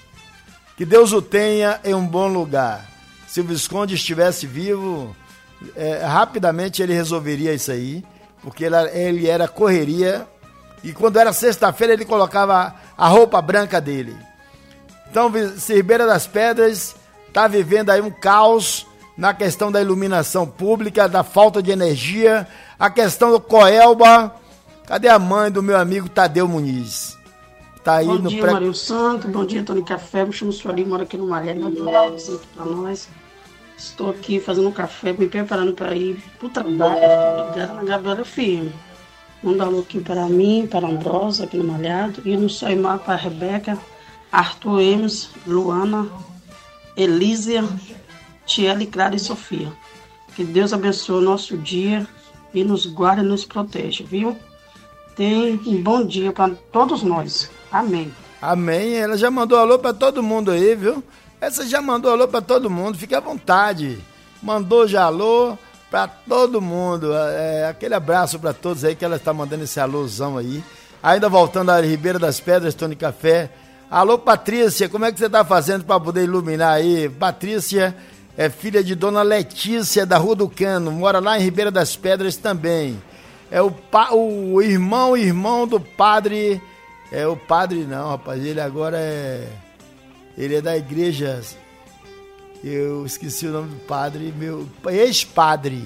Que Deus o tenha em um bom lugar. Se o Visconde estivesse vivo, rapidamente ele resolveria isso aí, porque ele era correria, e quando era sexta-feira ele colocava a roupa branca dele. Então, Ribeira das Pedras está vivendo aí um caos na questão da iluminação pública, da falta de energia, a questão do Coelba. Cadê a mãe do meu amigo Tadeu Muniz? Tá aí bom dia, Mário Santos, bom dia, Tony Café, me chamo Sueli, moro aqui no Malé, para nós. Estou aqui fazendo um café, me preparando para ir para o trabalho, ligado na Gabriela FM. Manda alô aqui para mim, para a Ambrosa, aqui no Malhado, e no Soimar para a Rebeca, Arthur Emes, Luana, Elísia, Tiele, Clara e Sofia. Que Deus abençoe o nosso dia e nos guarde e nos proteja, viu? Tenha um bom dia para todos nós. Amém. Amém. Ela já mandou alô para todo mundo aí, viu? Essa já mandou alô para todo mundo. Fique à vontade. Mandou já alô para todo mundo. Aquele abraço para todos aí que ela está mandando esse alôzão aí. Ainda voltando a Ribeira das Pedras, Tony Café. Alô, Patrícia, como é que você está fazendo para poder iluminar aí? Patrícia é filha de Dona Letícia da Rua do Cano. Mora lá em Ribeira das Pedras também. É o irmão do padre. O padre não, rapaz. Ele agora ele é da igreja. Eu esqueci o nome do padre, meu ex-padre.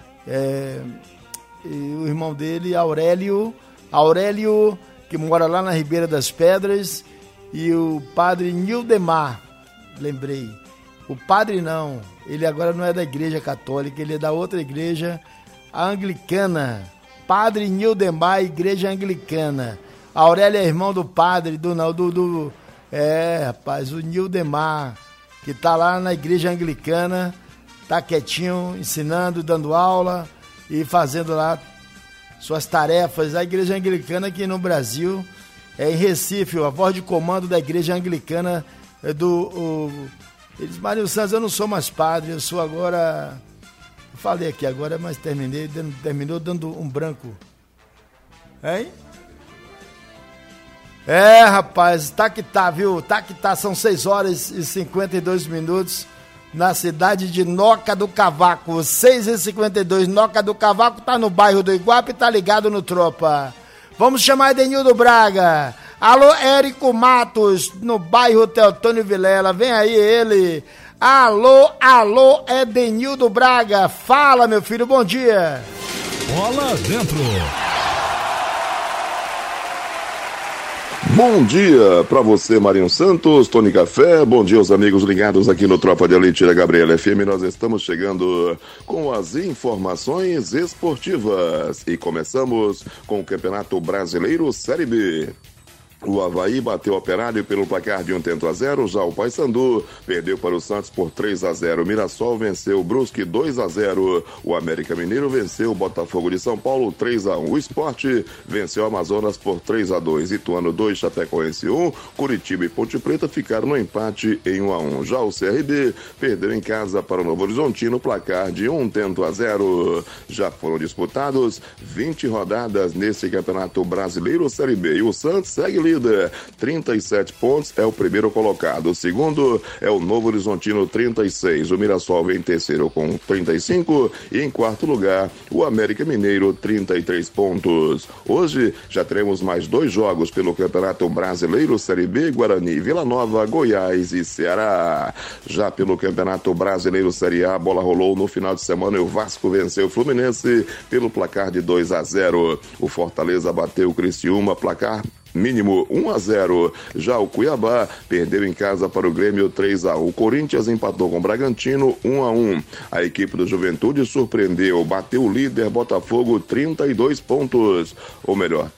O irmão dele, Aurélio, que mora lá na Ribeira das Pedras, e o padre Nildemar, lembrei. O padre não, ele agora não é da igreja católica, ele é da outra igreja, a anglicana. Padre Nildemar, igreja anglicana. Aurélio é irmão do padre, rapaz, o Nildemar, que tá lá na igreja anglicana, tá quietinho, ensinando, dando aula e fazendo lá suas tarefas. A igreja anglicana aqui no Brasil, em Recife, a voz de comando da igreja anglicana eles, Mário Santos, eu não sou mais padre, eu sou agora, falei aqui agora, mas terminou dando um branco. Hein? É, rapaz, tá que tá, viu? Tá que tá, são 6 horas e 52 minutos na cidade de Noca do Cavaco. 6h52, Noca do Cavaco tá no bairro do Iguape e tá ligado no Tropa. Vamos chamar Edenildo Braga. Alô, Érico Matos, no bairro Teotônio Vilela. Vem aí ele. Alô, Edenildo Braga. Fala, meu filho, bom dia. Bola dentro. Bom dia para você, Marinho Santos, Tony Café, bom dia aos amigos ligados aqui no Tropa de Elite da Gabriela FM. Nós estamos chegando com as informações esportivas e começamos com o Campeonato Brasileiro Série B. O Avaí bateu o Operário pelo placar de 1-0, já o Paysandu perdeu para o Santos por 3-0. O Mirassol venceu o Brusque 2-0. O América Mineiro venceu o Botafogo de São Paulo 3-1. O Sport venceu o Amazonas por 3-2. Ituano 2, Chapecoense 1. Curitiba e Ponte Preta ficaram no empate em 1-1. Já o CRB perdeu em casa para o Novo Horizontino, placar de 1-0. Já foram disputados 20 rodadas nesse Campeonato Brasileiro Série B. E o Santos segue líder, 37 pontos, é o primeiro colocado. O segundo é o Novo Horizontino, 36. O Mirassol vem em terceiro com 35. E em quarto lugar, o América Mineiro, 33 pontos. Hoje já teremos mais 2 jogos pelo Campeonato Brasileiro Série B, Guarani, Vila Nova, Goiás e Ceará. Já pelo Campeonato Brasileiro Série A, a bola rolou no final de semana e o Vasco venceu o Fluminense pelo placar de 2-0. O Fortaleza bateu o Criciúma, placar mínimo 1-0. Já o Cuiabá perdeu em casa para o Grêmio 3-1. O Corinthians empatou com o Bragantino 1-1. A equipe do Juventude surpreendeu, bateu o líder Botafogo 32 pontos. Ou melhor,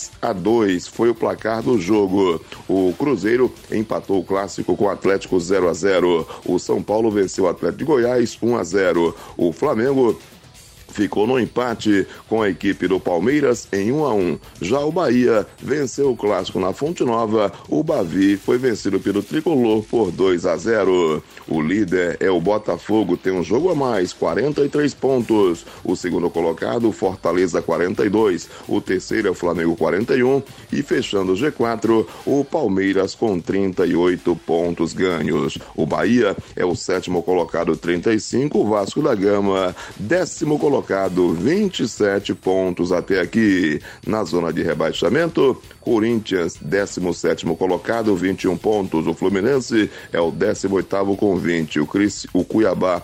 3-2 foi o placar do jogo. O Cruzeiro empatou o clássico com o Atlético 0-0. O São Paulo venceu o Atlético de Goiás 1-0. O Flamengo ficou no empate com a equipe do Palmeiras em 1-1. Já o Bahia venceu o clássico na Fonte Nova. O Bavi foi vencido pelo Tricolor por 2-0. O líder é o Botafogo, tem um jogo a mais, 43 pontos. O segundo colocado, Fortaleza, 42. O terceiro é o Flamengo, 41. E fechando o G4, o Palmeiras com 38 pontos ganhos. O Bahia é o sétimo colocado, 35. O Vasco da Gama, 10º colocado, 27 pontos até aqui. Na zona de rebaixamento, Corinthians, 17º colocado, 21 pontos. O Fluminense é o 18º com 20. O Cuiabá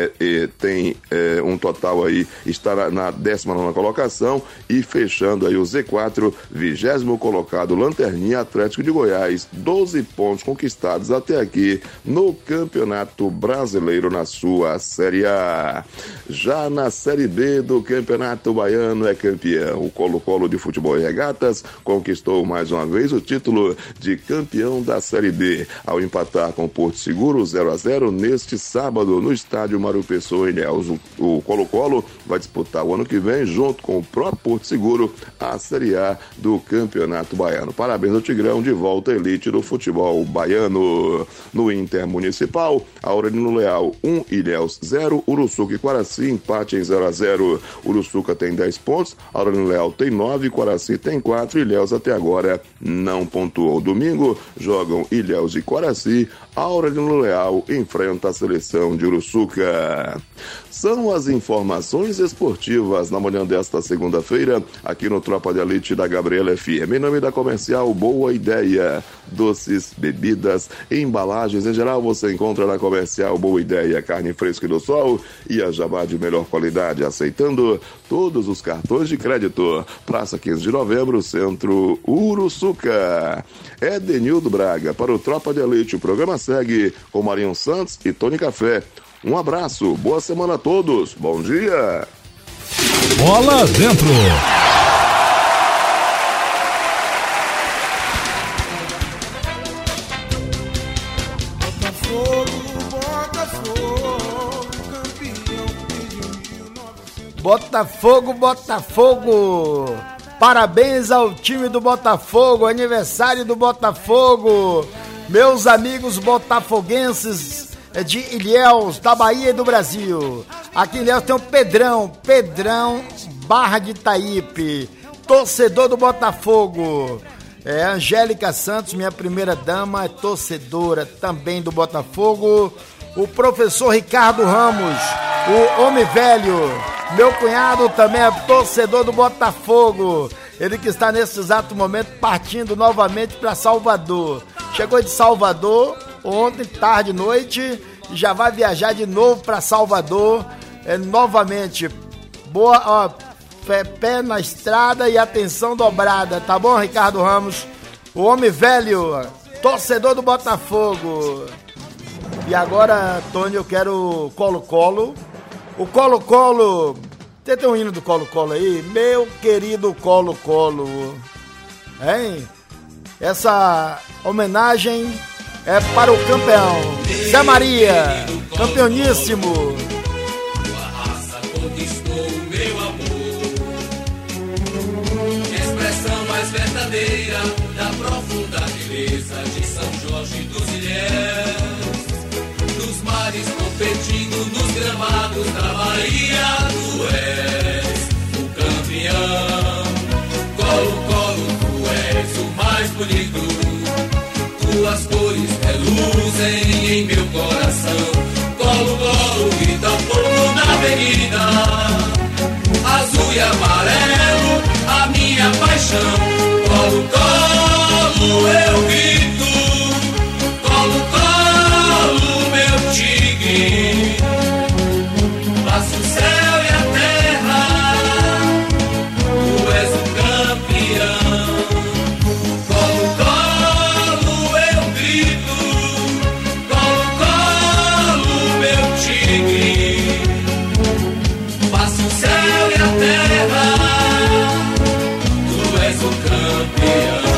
tem um total aí, está na 19ª colocação. E fechando aí o Z4, 20º colocado, Lanterninha, Atlético de Goiás, 12 pontos conquistados até aqui no Campeonato Brasileiro na sua Série A. Já na Série B do Campeonato Baiano é campeão. O Colo-Colo de Futebol e Regatas conquistou mais uma vez o título de campeão da Série B, ao empatar com o Porto Seguro 0-0 neste sábado no estádio Mário Pessoa em Ilhéus. O Colo-Colo vai disputar o ano que vem, junto com o próprio Porto Seguro, a Série A do Campeonato Baiano. Parabéns ao Tigrão, de volta à elite do futebol baiano. No Intermunicipal, Aurelino Leal 1, Ilhéus 0, Uruçuca e Quaraci empate em 0-0. Uruçuca tem 10 pontos, Aurelino Leal tem 9, Quaraci tem 4, Ilhéus até agora não pontuou. Domingo jogam Ilhéus e Quaraci. Aurelino Leal enfrenta a seleção de Uruçuca. São as informações esportivas na manhã desta segunda-feira, aqui no Tropa de Elite da Gabriela FM. Em nome da Comercial Boa Ideia, doces, bebidas, embalagens em geral, você encontra na Comercial Boa Ideia, carne fresca e do sol e a jabá de melhor qualidade, aceitando todos os cartões de crédito. Praça 15 de Novembro, Centro Uruçuca. Edenildo Braga para o Tropa de Elite. O programa segue com Marinho Santos e Tony Café. Um abraço, boa semana a todos, bom dia! Bola dentro! Botafogo, Botafogo! Parabéns ao time do Botafogo, aniversário do Botafogo! Meus amigos botafoguenses de Ilhéus, da Bahia e do Brasil. Aqui em Ilhéus tem o Pedrão Barra de Itaípe, torcedor do Botafogo. Angélica Santos, minha primeira dama, é torcedora também do Botafogo. O professor Ricardo Ramos, o homem velho, meu cunhado também é torcedor do Botafogo. Ele que está nesse exato momento partindo novamente para Salvador. Chegou de Salvador ontem, tarde, noite, e já vai viajar de novo para Salvador. Novamente, boa, ó, pé na estrada e atenção dobrada, tá bom, Ricardo Ramos? O homem velho, torcedor do Botafogo. E agora, Tony, eu quero Colo-Colo. O Colo-Colo, você tem um hino do Colo-Colo aí? Meu querido Colo-Colo, hein? Essa homenagem é para o campeão Zé Maria, campeoníssimo. Verdadeira da profunda beleza de São Jorge dos Ilhéus, nos mares competindo nos gramados da Bahia. Tu és o campeão, Colo-Colo, tu és o mais bonito, tuas cores reluzem em meu coração. Colo-Colo grita fogo na avenida, azul e amarelo, a minha paixão. Colo-Colo, eu grito, Colo-Colo, meu tigre, passa o céu e a terra, tu és o campeão. Colo-Colo, eu grito, Colo-Colo, meu tigre, passa o céu e a terra, tu és o campeão.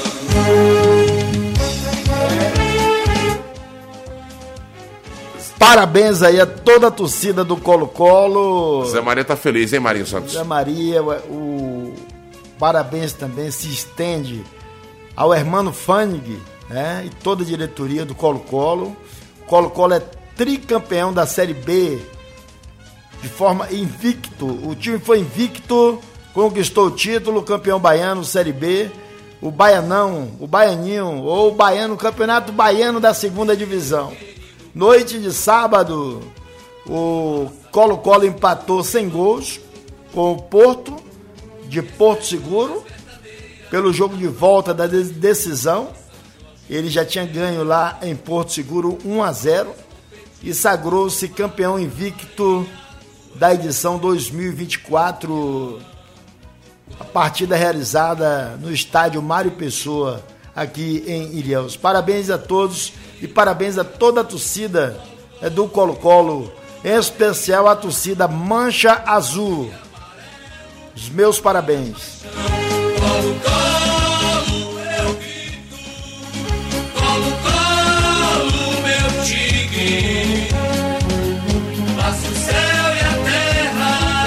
Parabéns aí a toda a torcida do Colo-Colo. Zé Maria tá feliz, hein, Marinho Santos? Zé Maria, o parabéns também se estende ao Hermano Fanning, né, e toda a diretoria do Colo-Colo. O Colo-Colo é tricampeão da Série B de forma invicto. O time foi invicto, conquistou o título, campeão baiano, Série B. O Baianão, o Baianinho, ou o Baiano, Campeonato Baiano da segunda divisão. Noite de sábado, o Colo-Colo empatou sem gols com o Porto, de Porto Seguro, pelo jogo de volta da decisão. Ele já tinha ganho lá em Porto Seguro 1-0 e sagrou-se campeão invicto da edição 2024. A partida realizada no estádio Mário Pessoa, aqui em Ilhéus. Parabéns a todos e parabéns a toda a torcida do Colo-Colo, em especial a torcida Mancha Azul. Os meus parabéns. Colo-Colo, eu grito, Colo-Colo, meu tigre, passa o céu e a terra.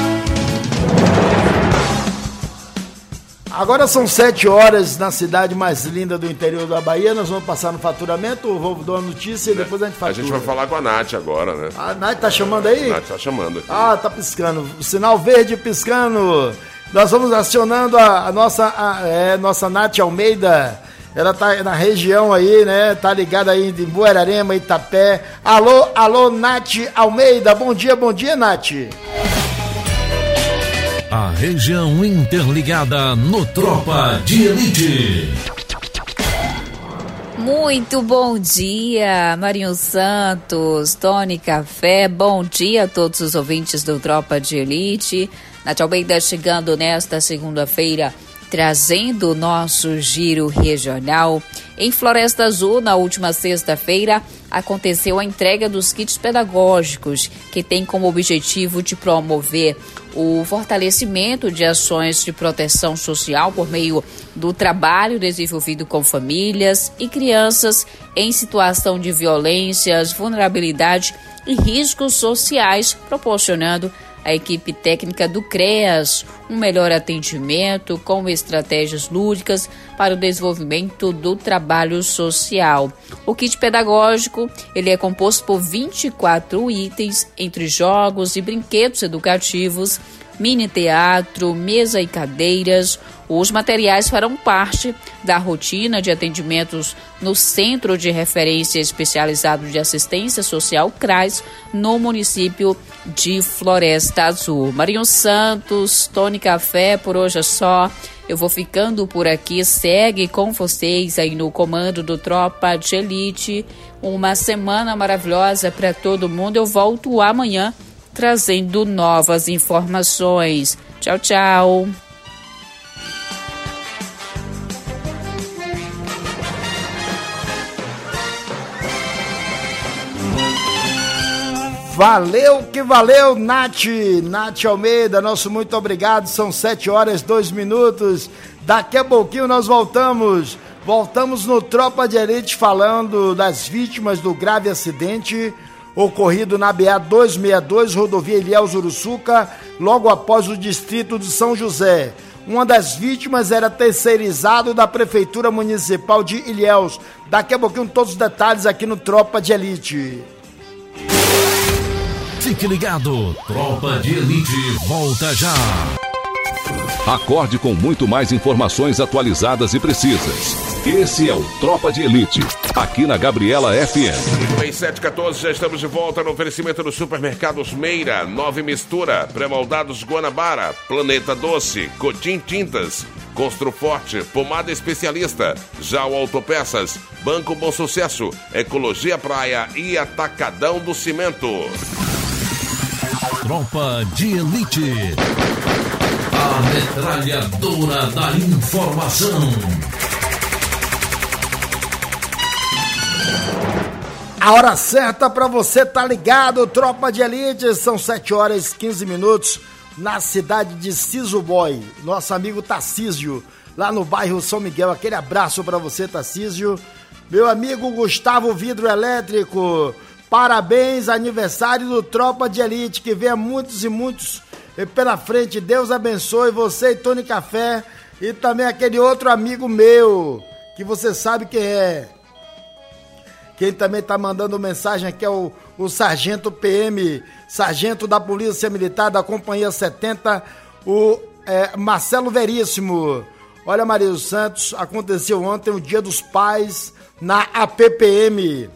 Agora são 7 horas na cidade mais linda do interior da Bahia. Nós vamos passar no faturamento, vou dar uma notícia e depois a gente fatura. A gente vai falar com a Nath agora, né? A Nath tá chamando aí? A Nath tá chamando aqui. Ah, tá piscando. O sinal verde piscando. Nós vamos acionando a nossa Nath Almeida. Ela tá na região aí, né? Tá ligada aí em Buerarema, Itapé. Alô, Nath Almeida. Bom dia, Nath. A região interligada no Tropa de Elite. Muito bom dia, Marinho Santos, Tony Café, bom dia a todos os ouvintes do Tropa de Elite. Nath Almeida chegando nesta segunda-feira, trazendo o nosso giro regional. Em Floresta Azul, na última sexta-feira, aconteceu a entrega dos kits pedagógicos, que tem como objetivo de promover o fortalecimento de ações de proteção social por meio do trabalho desenvolvido com famílias e crianças em situação de violências, vulnerabilidade e riscos sociais, proporcionando à equipe técnica do CREAS um melhor atendimento com estratégias lúdicas para o desenvolvimento do trabalho social. O kit pedagógico ele é composto por 24 itens, entre jogos e brinquedos educativos, mini teatro, mesa e cadeiras, Os materiais farão parte da rotina de atendimentos no Centro de Referência Especializado de Assistência Social CRAS, no município de Floresta Azul. Marinho Santos, Tony Café, por hoje é só. Eu vou ficando por aqui, segue com vocês aí no comando do Tropa de Elite. Uma semana maravilhosa para todo mundo. Eu volto amanhã trazendo novas informações. Tchau, tchau. Valeu que valeu, Nath Almeida, nosso muito obrigado, são 7h02. Daqui a pouquinho nós voltamos no Tropa de Elite falando das vítimas do grave acidente ocorrido na BA 262, rodovia Ilhéus Uruçuca, logo após o distrito de São José. Uma das vítimas era terceirizado da Prefeitura Municipal de Ilhéus. Daqui a pouquinho todos os detalhes aqui no Tropa de Elite. Fique ligado, Tropa de Elite volta já. Acorde com muito mais informações atualizadas e precisas. Esse é o Tropa de Elite, aqui na Gabriela FM. Muito bem, 7h14, já estamos de volta no oferecimento dos supermercados Meira, Nove Mistura, Pré-moldados Guanabara, Planeta Doce, Cotim Tintas, Construforte, Pomada Especialista, Jal Autopeças, Banco Bom Sucesso, Ecologia Praia e Atacadão do Cimento. Tropa de Elite, a metralhadora da informação. A hora certa para você tá ligado, Tropa de Elite, são 7h15 na cidade de Ciso Boy. Nosso amigo Tarcísio, lá no bairro São Miguel. Aquele abraço para você, Tarcísio. Meu amigo Gustavo Vidro Elétrico, parabéns, aniversário do Tropa de Elite, que venha muitos e muitos pela frente. Deus abençoe você e Tony Café, e também aquele outro amigo meu, que você sabe quem é. Quem também tá mandando mensagem aqui é o Sargento PM, Sargento da Polícia Militar da Companhia 70, Marcelo Veríssimo. Olha, Maria dos Santos, aconteceu ontem o Dia dos Pais na APPM.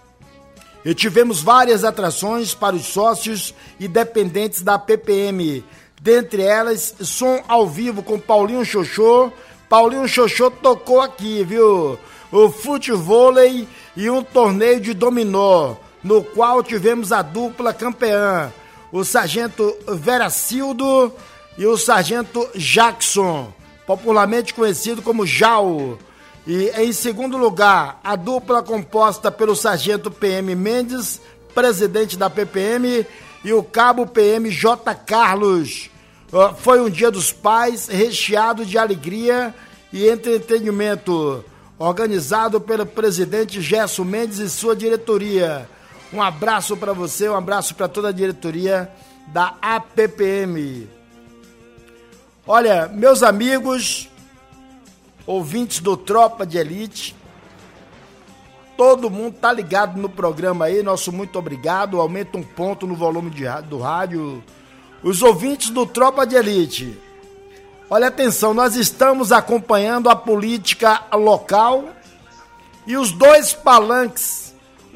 E tivemos várias atrações para os sócios e dependentes da PPM. Dentre elas, som ao vivo com Paulinho Xoxô. Paulinho Xoxô tocou aqui, viu? O futevôlei e um torneio de dominó, no qual tivemos a dupla campeã, o Sargento Veracildo e o Sargento Jackson, popularmente conhecido como Jal. E em segundo lugar, a dupla composta pelo Sargento PM Mendes, presidente da PPM, e o Cabo PM J. Carlos. Foi um Dia dos Pais recheado de alegria e entretenimento, organizado pelo presidente Gerson Mendes e sua diretoria. Um abraço para você, um abraço para toda a diretoria da APPM. Olha, meus amigos, ouvintes do Tropa de Elite, todo mundo tá ligado no programa aí, nosso muito obrigado, aumenta um ponto no volume do rádio. Os ouvintes do Tropa de Elite, olha, atenção, nós estamos acompanhando a política local e os dois palanques,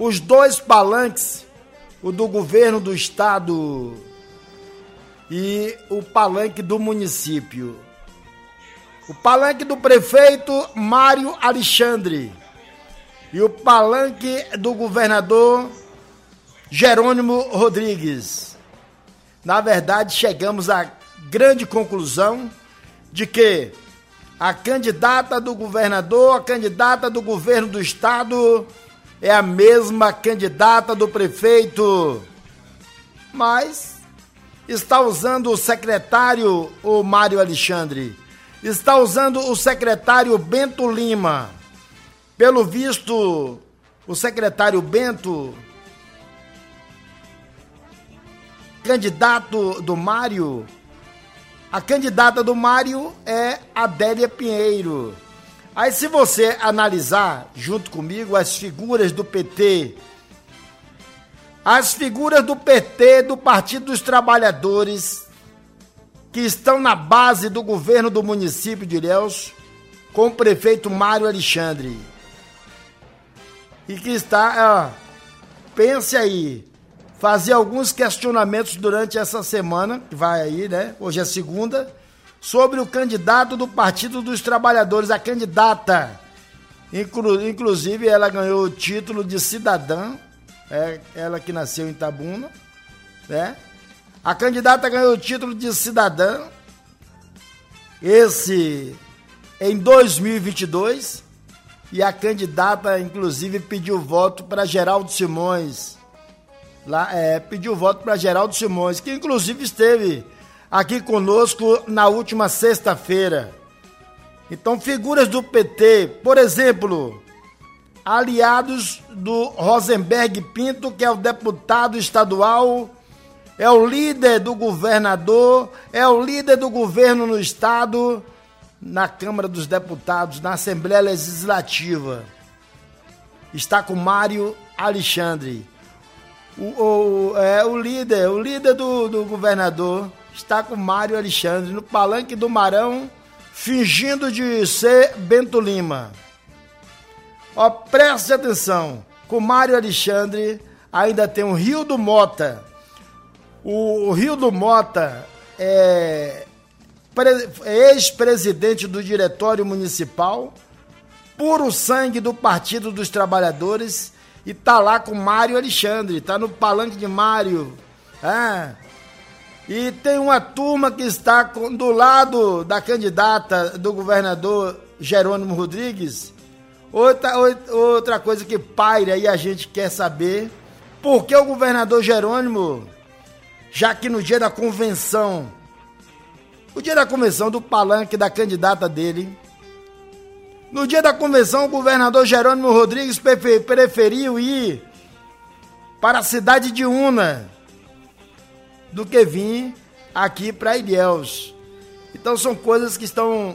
o do governo do estado e o palanque do município. O palanque do prefeito Mário Alexandre e o palanque do governador Jerônimo Rodrigues. Na verdade, chegamos à grande conclusão de que a candidata do governador, a candidata do governo do estado é a mesma candidata do prefeito, mas está usando o secretário, o Mário Alexandre, está usando o secretário Bento Lima. Pelo visto, o secretário Bento, candidato do Mário, a candidata do Mário é Adélia Pinheiro. Aí, se você analisar junto comigo as figuras do PT, do Partido dos Trabalhadores, que estão na base do governo do município de Ilhéus, com o prefeito Mário Alexandre. E que está, pense aí, fazer alguns questionamentos durante essa semana, que vai aí, né? Hoje é segunda, sobre o candidato do Partido dos Trabalhadores, a candidata. Inclusive, ela ganhou o título de cidadã, ela que nasceu em Itabuna, né? A candidata ganhou o título de cidadã, esse em 2022, e a candidata, inclusive, pediu voto para Geraldo Simões. Pediu voto para Geraldo Simões, que inclusive esteve aqui conosco na última sexta-feira. Então, figuras do PT, por exemplo, aliados do Rosenberg Pinto, que é o deputado estadual, é o líder do governador, é o líder do governo no estado, na Câmara dos Deputados, na Assembleia Legislativa. Está com Mário Alexandre. O líder do governador está com Mário Alexandre no Palanque do Marão, fingindo de ser Bento Lima. Preste atenção, com Mário Alexandre ainda tem o Rildo Mota. O Rildo Mota é ex-presidente do Diretório Municipal, puro sangue do Partido dos Trabalhadores, e tá lá com Mário Alexandre, tá no Palanque de Mário. E tem uma turma que está do lado da candidata do governador Jerônimo Rodrigues. Outra coisa que paira e a gente quer saber, por que o governador Jerônimo, já que no dia da convenção do Palanque da candidata dele, no dia da convenção o governador Jerônimo Rodrigues preferiu ir para a cidade de Una do que vir aqui para Ilhéus. Então são coisas que estão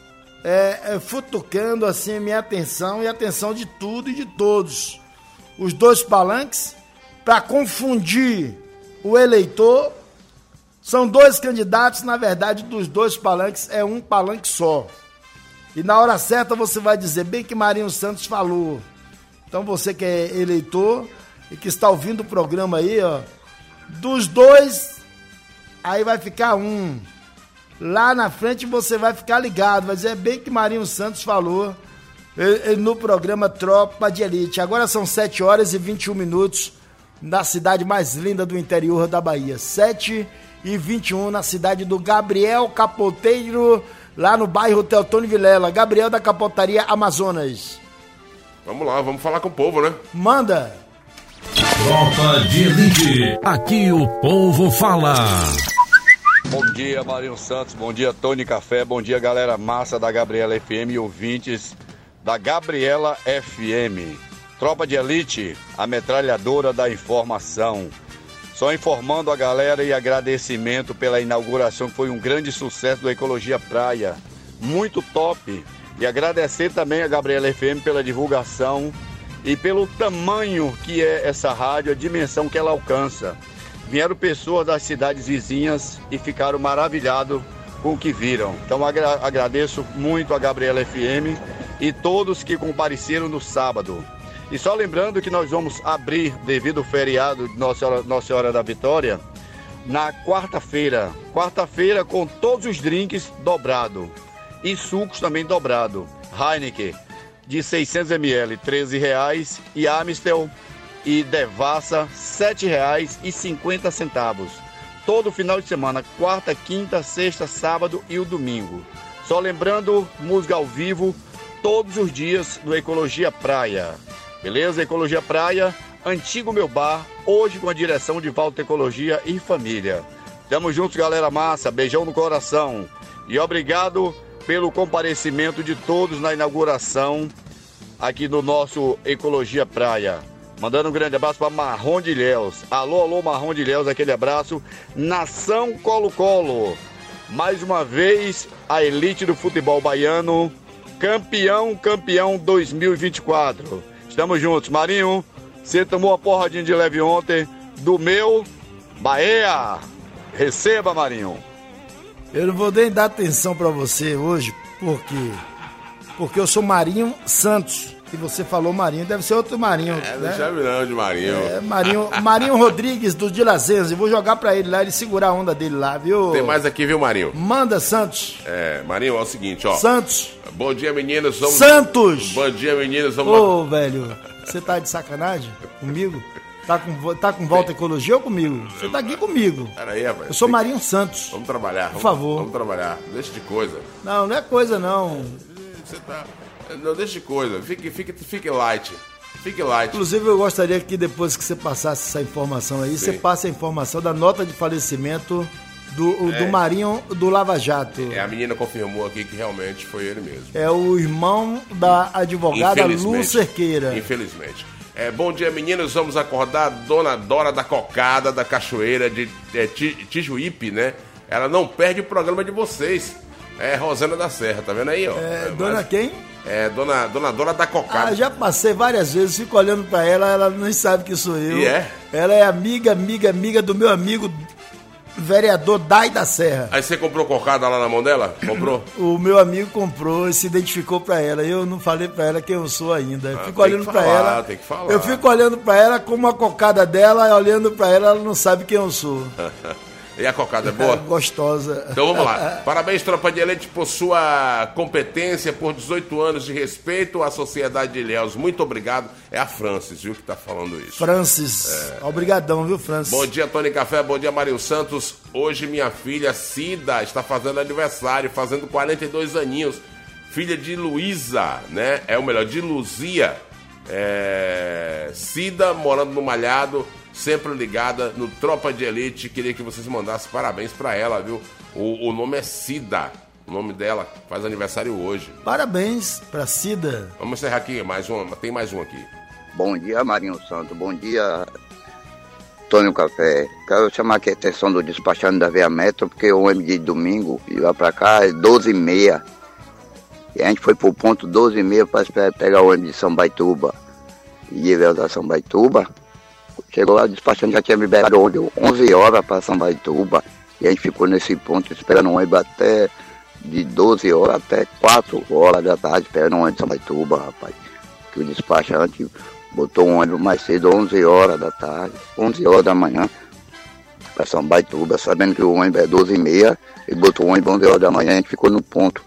futucando assim minha atenção e a atenção de tudo e de todos. Os dois palanques, para confundir o eleitor, são dois candidatos, na verdade, dos dois palanques é um palanque só. E na hora certa você vai dizer, bem que Marinho Santos falou. Então você que é eleitor e que está ouvindo o programa aí, dos dois, aí vai ficar um. Lá na frente você vai ficar ligado, vai dizer, bem que Marinho Santos falou no programa Tropa de Elite. Agora são 7h21 na cidade mais linda do interior da Bahia. 7h21 na cidade do Gabriel Capoteiro, lá no bairro Teotônio Vilela. Gabriel da Capotaria Amazonas. Vamos lá, vamos falar com o povo, né? Manda! Tropa de Elite, aqui o povo fala. Bom dia, Marinho Santos, bom dia, Tony Café, bom dia, galera massa da Gabriela FM e ouvintes da Gabriela FM. Tropa de Elite, a metralhadora da informação. Só informando a galera e agradecimento pela inauguração, que foi um grande sucesso do Ecologia Praia. Muito top. E agradecer também a Gabriela FM pela divulgação e pelo tamanho que é essa rádio, a dimensão que ela alcança. Vieram pessoas das cidades vizinhas e ficaram maravilhados com o que viram. Então agradeço muito a Gabriela FM e todos que compareceram no sábado. E só lembrando que nós vamos abrir, devido ao feriado de Nossa Senhora da Vitória, na quarta-feira. Quarta-feira com todos os drinks dobrado. E sucos também dobrado. Heineken de 600 ml, R$13. E Amstel e Devassa, R$7,50. Todo final de semana, quarta, quinta, sexta, sábado e o domingo. Só lembrando, música ao vivo, todos os dias no Ecologia Praia. Beleza? Ecologia Praia, antigo meu bar, hoje com a direção de Walter Ecologia e Família. Tamo juntos, galera massa, beijão no coração. E obrigado pelo comparecimento de todos na inauguração aqui do nosso Ecologia Praia. Mandando um grande abraço para Marrom de Ilhéus. Alô, alô, Marrom de Ilhéus, aquele abraço. Nação Colo-Colo. Mais uma vez, a elite do futebol baiano, campeão 2024. Estamos juntos. Marinho, você tomou uma porradinha de leve ontem do meu Bahia. Receba, Marinho. Eu não vou nem dar atenção pra você hoje, porque eu sou Marinho Santos. E você falou Marinho, deve ser outro Marinho. Não chame não de Marinho. Marinho Rodrigues, do Dilazenza. Vou jogar pra ele lá, ele segurar a onda dele lá, viu? Tem mais aqui, viu, Marinho? Manda, Santos. Marinho, é o seguinte, ó. Santos. Bom dia, meninos. Santos. Bom dia, meninos. Ô, velho, você tá de sacanagem comigo? Tá com Volta Ecologia ou comigo? Você tá aqui comigo. Peraí, rapaz. Eu sou Marinho Santos. Vamos trabalhar. Por favor. Vamos trabalhar. Deixa de coisa. Não é coisa, não. Você tá... Não, deixa de coisa. Fique light. Fique light. Inclusive, eu gostaria que depois que você passasse essa informação aí, você passe a informação da nota de falecimento do Marinho do Lava Jato. A menina confirmou aqui que realmente foi ele mesmo. É o irmão da advogada Lu Cerqueira. Infelizmente. Bom dia, meninos. Vamos acordar a Dona Dora da Cocada, da Cachoeira de Tijuípe, né? Ela não perde o programa de vocês. Rosana da Serra, tá vendo aí, ó? Dona quem? Dona Dora da Cocada. Já passei várias vezes, fico olhando pra ela nem sabe que sou eu. E é? Ela é amiga do meu amigo vereador Dai da Serra. Aí você comprou cocada lá na mão dela? Comprou? O meu amigo comprou e se identificou pra ela. Eu não falei pra ela quem eu sou ainda. Eu fico olhando pra ela. Tem que falar. Eu fico olhando pra ela como a cocada dela, olhando pra ela não sabe quem eu sou. E a cocada é boa? Gostosa. Então vamos lá. Parabéns, Tropa de Elite, por sua competência, por 18 anos de respeito à sociedade de Ilhéus. Muito obrigado. É a Francis, viu, que tá falando isso. Francis. Obrigadão, viu, Francis? Bom dia, Tony Café. Bom dia, Marinho Santos. Hoje minha filha Cida está fazendo aniversário, fazendo 42 aninhos. Filha de Luísa, né? De Luzia. Cida, morando no Malhado, sempre ligada no Tropa de Elite. Queria que vocês mandassem parabéns pra ela, viu? O nome é Cida. O nome dela faz aniversário hoje. Parabéns pra Cida. Vamos encerrar aqui, tem mais um aqui. Bom dia, Marinho Santos. Bom dia, Tony Café. Quero chamar aqui a atenção do despachante da Via Metro, porque o ônibus de domingo e lá pra cá é 12h30. E a gente foi pro ponto 12h30 para pegar o ônibus de São Baituba. E de da São Baituba. Chegou lá, o despachante já tinha liberado 11 horas para São Baituba. E a gente ficou nesse ponto esperando um ônibus até de 12 horas até 4 horas da tarde, esperando um ônibus de São Baituba, rapaz. Que o despachante botou um ônibus mais cedo, 11 horas da tarde, 11 horas da manhã, para São Baituba, sabendo que o ônibus é 12h30, ele botou o ônibus 11 horas da manhã, a gente ficou no ponto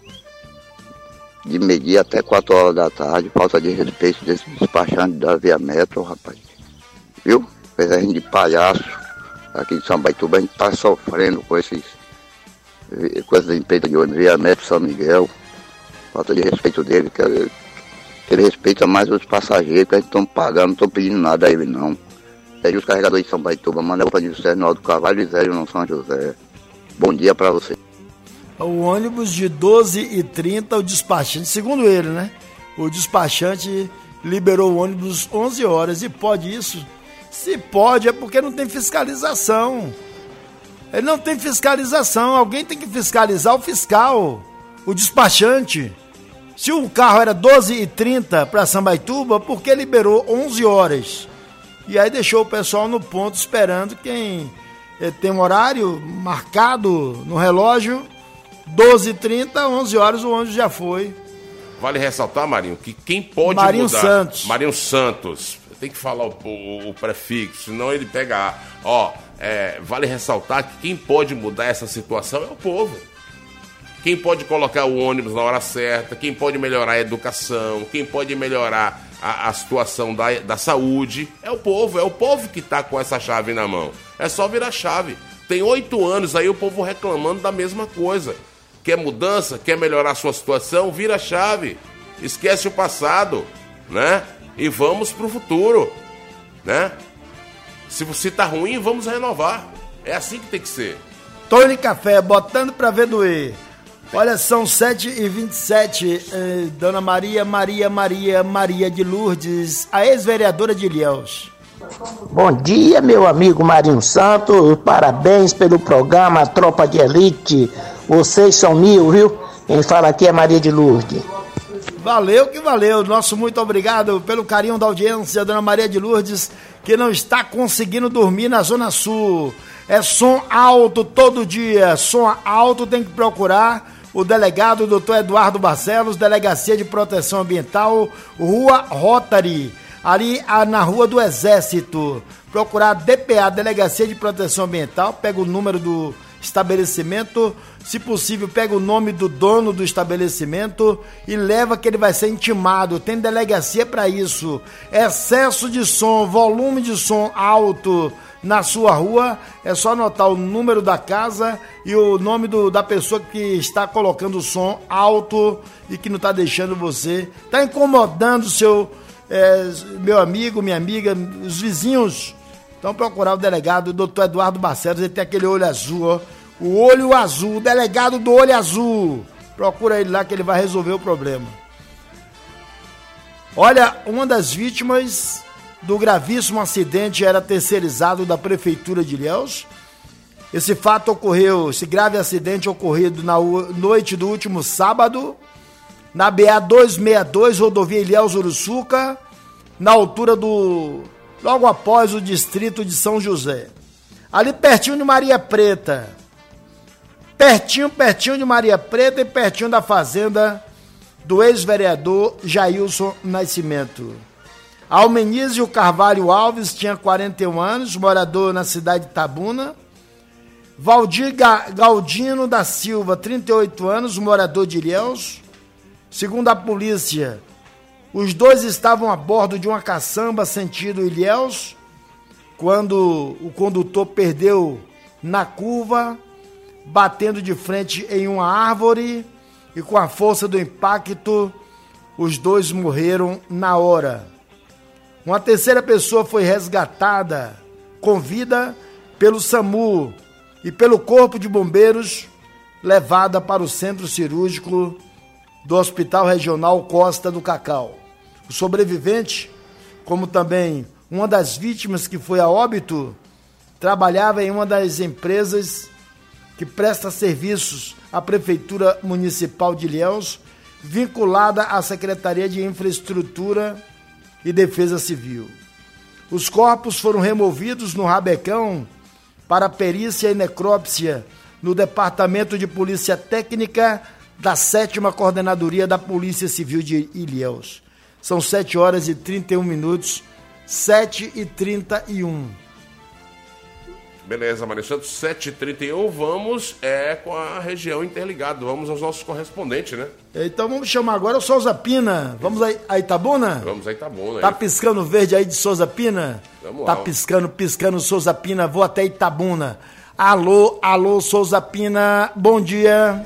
de meio-dia até 4 horas da tarde, falta de respeito desse despachante da Via Metro, rapaz. Viu? Fez a gente de palhaço aqui de São Baituba, a gente tá sofrendo com essas empresas de ônibus, Via Metro, São Miguel, falta de respeito dele, que ele respeita mais os passageiros, que a gente estão pagando, não estão pedindo nada a ele não. Pede os carregadores de São Baituba, manda para o José Arnaldo Carvalho e Zélio no São José. Bom dia para você. O ônibus de 12h30, o despachante, segundo ele, né? O despachante liberou o ônibus 11 horas. E pode isso? Se pode, é porque não tem fiscalização. Ele não tem fiscalização. Alguém tem que fiscalizar o fiscal, o despachante. Se o carro era 12h30 para Sambaituba, por que liberou 11 horas? E aí deixou o pessoal no ponto esperando quem tem um horário marcado no relógio. 12h30, 11 horas o ônibus já foi. Vale ressaltar, Marinho, que quem pode Marinho mudar... Santos. Marinho Santos. Tem que falar o prefixo, senão ele pega... vale ressaltar que quem pode mudar essa situação é o povo. Quem pode colocar o ônibus na hora certa, quem pode melhorar a educação, quem pode melhorar a situação da saúde, é o povo que está com essa chave na mão. É só virar a chave. Tem 8 anos aí o povo reclamando da mesma coisa. Quer mudança? Quer melhorar a sua situação? Vira a chave. Esquece o passado, né? E vamos pro futuro, né? Se tá ruim, vamos renovar. É assim que tem que ser. Tony Café, botando pra ver doer. Olha, são 7h27. Dona Maria de Lourdes, a ex-vereadora de Ilhéus. Bom dia, meu amigo Marinho Santos. Parabéns pelo programa Tropa de Elite. Vocês são 1000, viu? Quem fala aqui é Maria de Lourdes. Valeu que valeu. Nosso muito obrigado pelo carinho da audiência, Dona Maria de Lourdes, que não está conseguindo dormir na Zona Sul. É som alto todo dia. Som alto tem que procurar o delegado Dr. Eduardo Barcelos, Delegacia de Proteção Ambiental, Rua Rotary, ali na Rua do Exército. Procurar DPA, Delegacia de Proteção Ambiental, pega o número do estabelecimento, se possível pega o nome do dono do estabelecimento e leva que ele vai ser intimado. Tem delegacia para isso. Excesso de som, volume de som alto na sua rua, é só anotar o número da casa e o nome da pessoa que está colocando o som alto e que não está deixando você, está incomodando o seu meu amigo, minha amiga, os vizinhos. Então procurar o delegado, o doutor Eduardo Barcelos, ele tem aquele olho azul, ó, o olho azul, o delegado do olho azul. Procura ele lá que ele vai resolver o problema. Olha, uma das vítimas do gravíssimo acidente era terceirizado da Prefeitura de Ilhéus. Esse grave acidente ocorrido na noite do último sábado, na BA 262, rodovia Ilhéus-Uruçuca, na altura logo após o distrito de São José. Ali pertinho de Maria Preta. Pertinho de Maria Preta e pertinho da fazenda do ex-vereador Jailson Nascimento. Almenísio Carvalho Alves tinha 41 anos, morador na cidade de Itabuna. Valdir Galdino da Silva, 38 anos, morador de Ilhéus. Segundo a polícia, os dois estavam a bordo de uma caçamba sentido Ilhéus, quando o condutor perdeu na curva, batendo de frente em uma árvore, e com a força do impacto, os dois morreram na hora. Uma terceira pessoa foi resgatada com vida pelo SAMU e pelo Corpo de Bombeiros, levada para o centro cirúrgico do Hospital Regional Costa do Cacau. O sobrevivente, como também uma das vítimas que foi a óbito, trabalhava em uma das empresas que presta serviços à Prefeitura Municipal de Ilhéus, vinculada à Secretaria de Infraestrutura e Defesa Civil. Os corpos foram removidos no Rabecão para perícia e necrópsia no Departamento de Polícia Técnica da 7ª Coordenadoria da Polícia Civil de Ilhéus. São 7 horas e 31 minutos, 7h31. Beleza, Mário Santos, 7h31, vamos com a região interligada, vamos aos nossos correspondentes, né? Então vamos chamar agora o Souza Pina. Vamos a Itabuna? Vamos a Itabuna. Tá piscando verde aí de Souza Pina? Vamos tá lá. piscando Souza Pina, vou até Itabuna. Alô, Souza Pina, bom dia.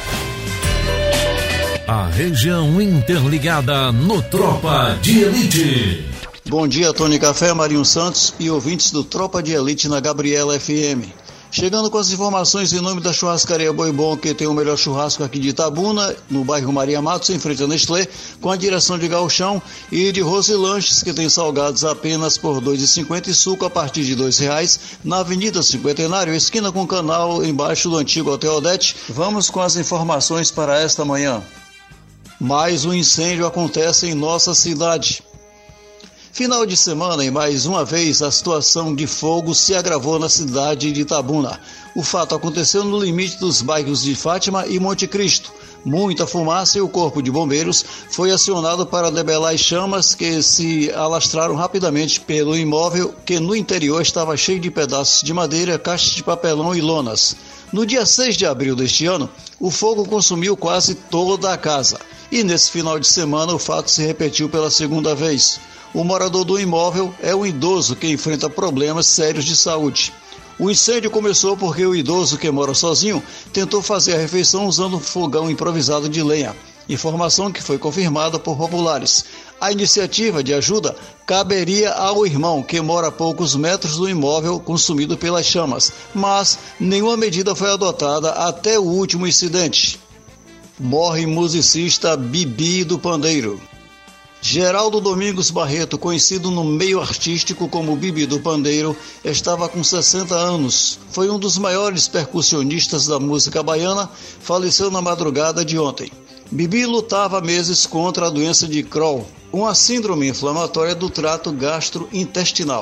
A região interligada no Tropa de Elite. Bom dia, Tony Café, Marinho Santos e ouvintes do Tropa de Elite na Gabriela FM. Chegando com as informações em nome da churrascaria Boi Bom, que tem o melhor churrasco aqui de Itabuna, no bairro Maria Matos, em frente a Nestlé, com a direção de Gauchão, e de Rose Lanches, que tem salgados apenas por R$ 2,50 e suco a partir de R$ 2,00, na Avenida Cinquentenário, esquina com o canal, embaixo do antigo Hotel Odete. Vamos com as informações para esta manhã. Mais um incêndio acontece em nossa cidade. Final de semana e mais uma vez a situação de fogo se agravou na cidade de Itabuna. O fato aconteceu no limite dos bairros de Fátima e Monte Cristo. Muita fumaça e o corpo de bombeiros foi acionado para debelar as chamas que se alastraram rapidamente pelo imóvel, que no interior estava cheio de pedaços de madeira, caixas de papelão e lonas. No dia 6 de abril deste ano, o fogo consumiu quase toda a casa. E nesse final de semana o fato se repetiu pela segunda vez. O morador do imóvel é um idoso que enfrenta problemas sérios de saúde. O incêndio começou porque o idoso, que mora sozinho, tentou fazer a refeição usando um fogão improvisado de lenha. Informação que foi confirmada por populares. A iniciativa de ajuda caberia ao irmão, que mora a poucos metros do imóvel consumido pelas chamas, mas nenhuma medida foi adotada até o último incidente. Morre musicista Bibi do Pandeiro. Geraldo Domingos Barreto, conhecido no meio artístico como Bibi do Pandeiro, estava com 60 anos. Foi um dos maiores percussionistas da música baiana, faleceu na madrugada de ontem. Bibi lutava há meses contra a doença de Crohn, uma síndrome inflamatória do trato gastrointestinal.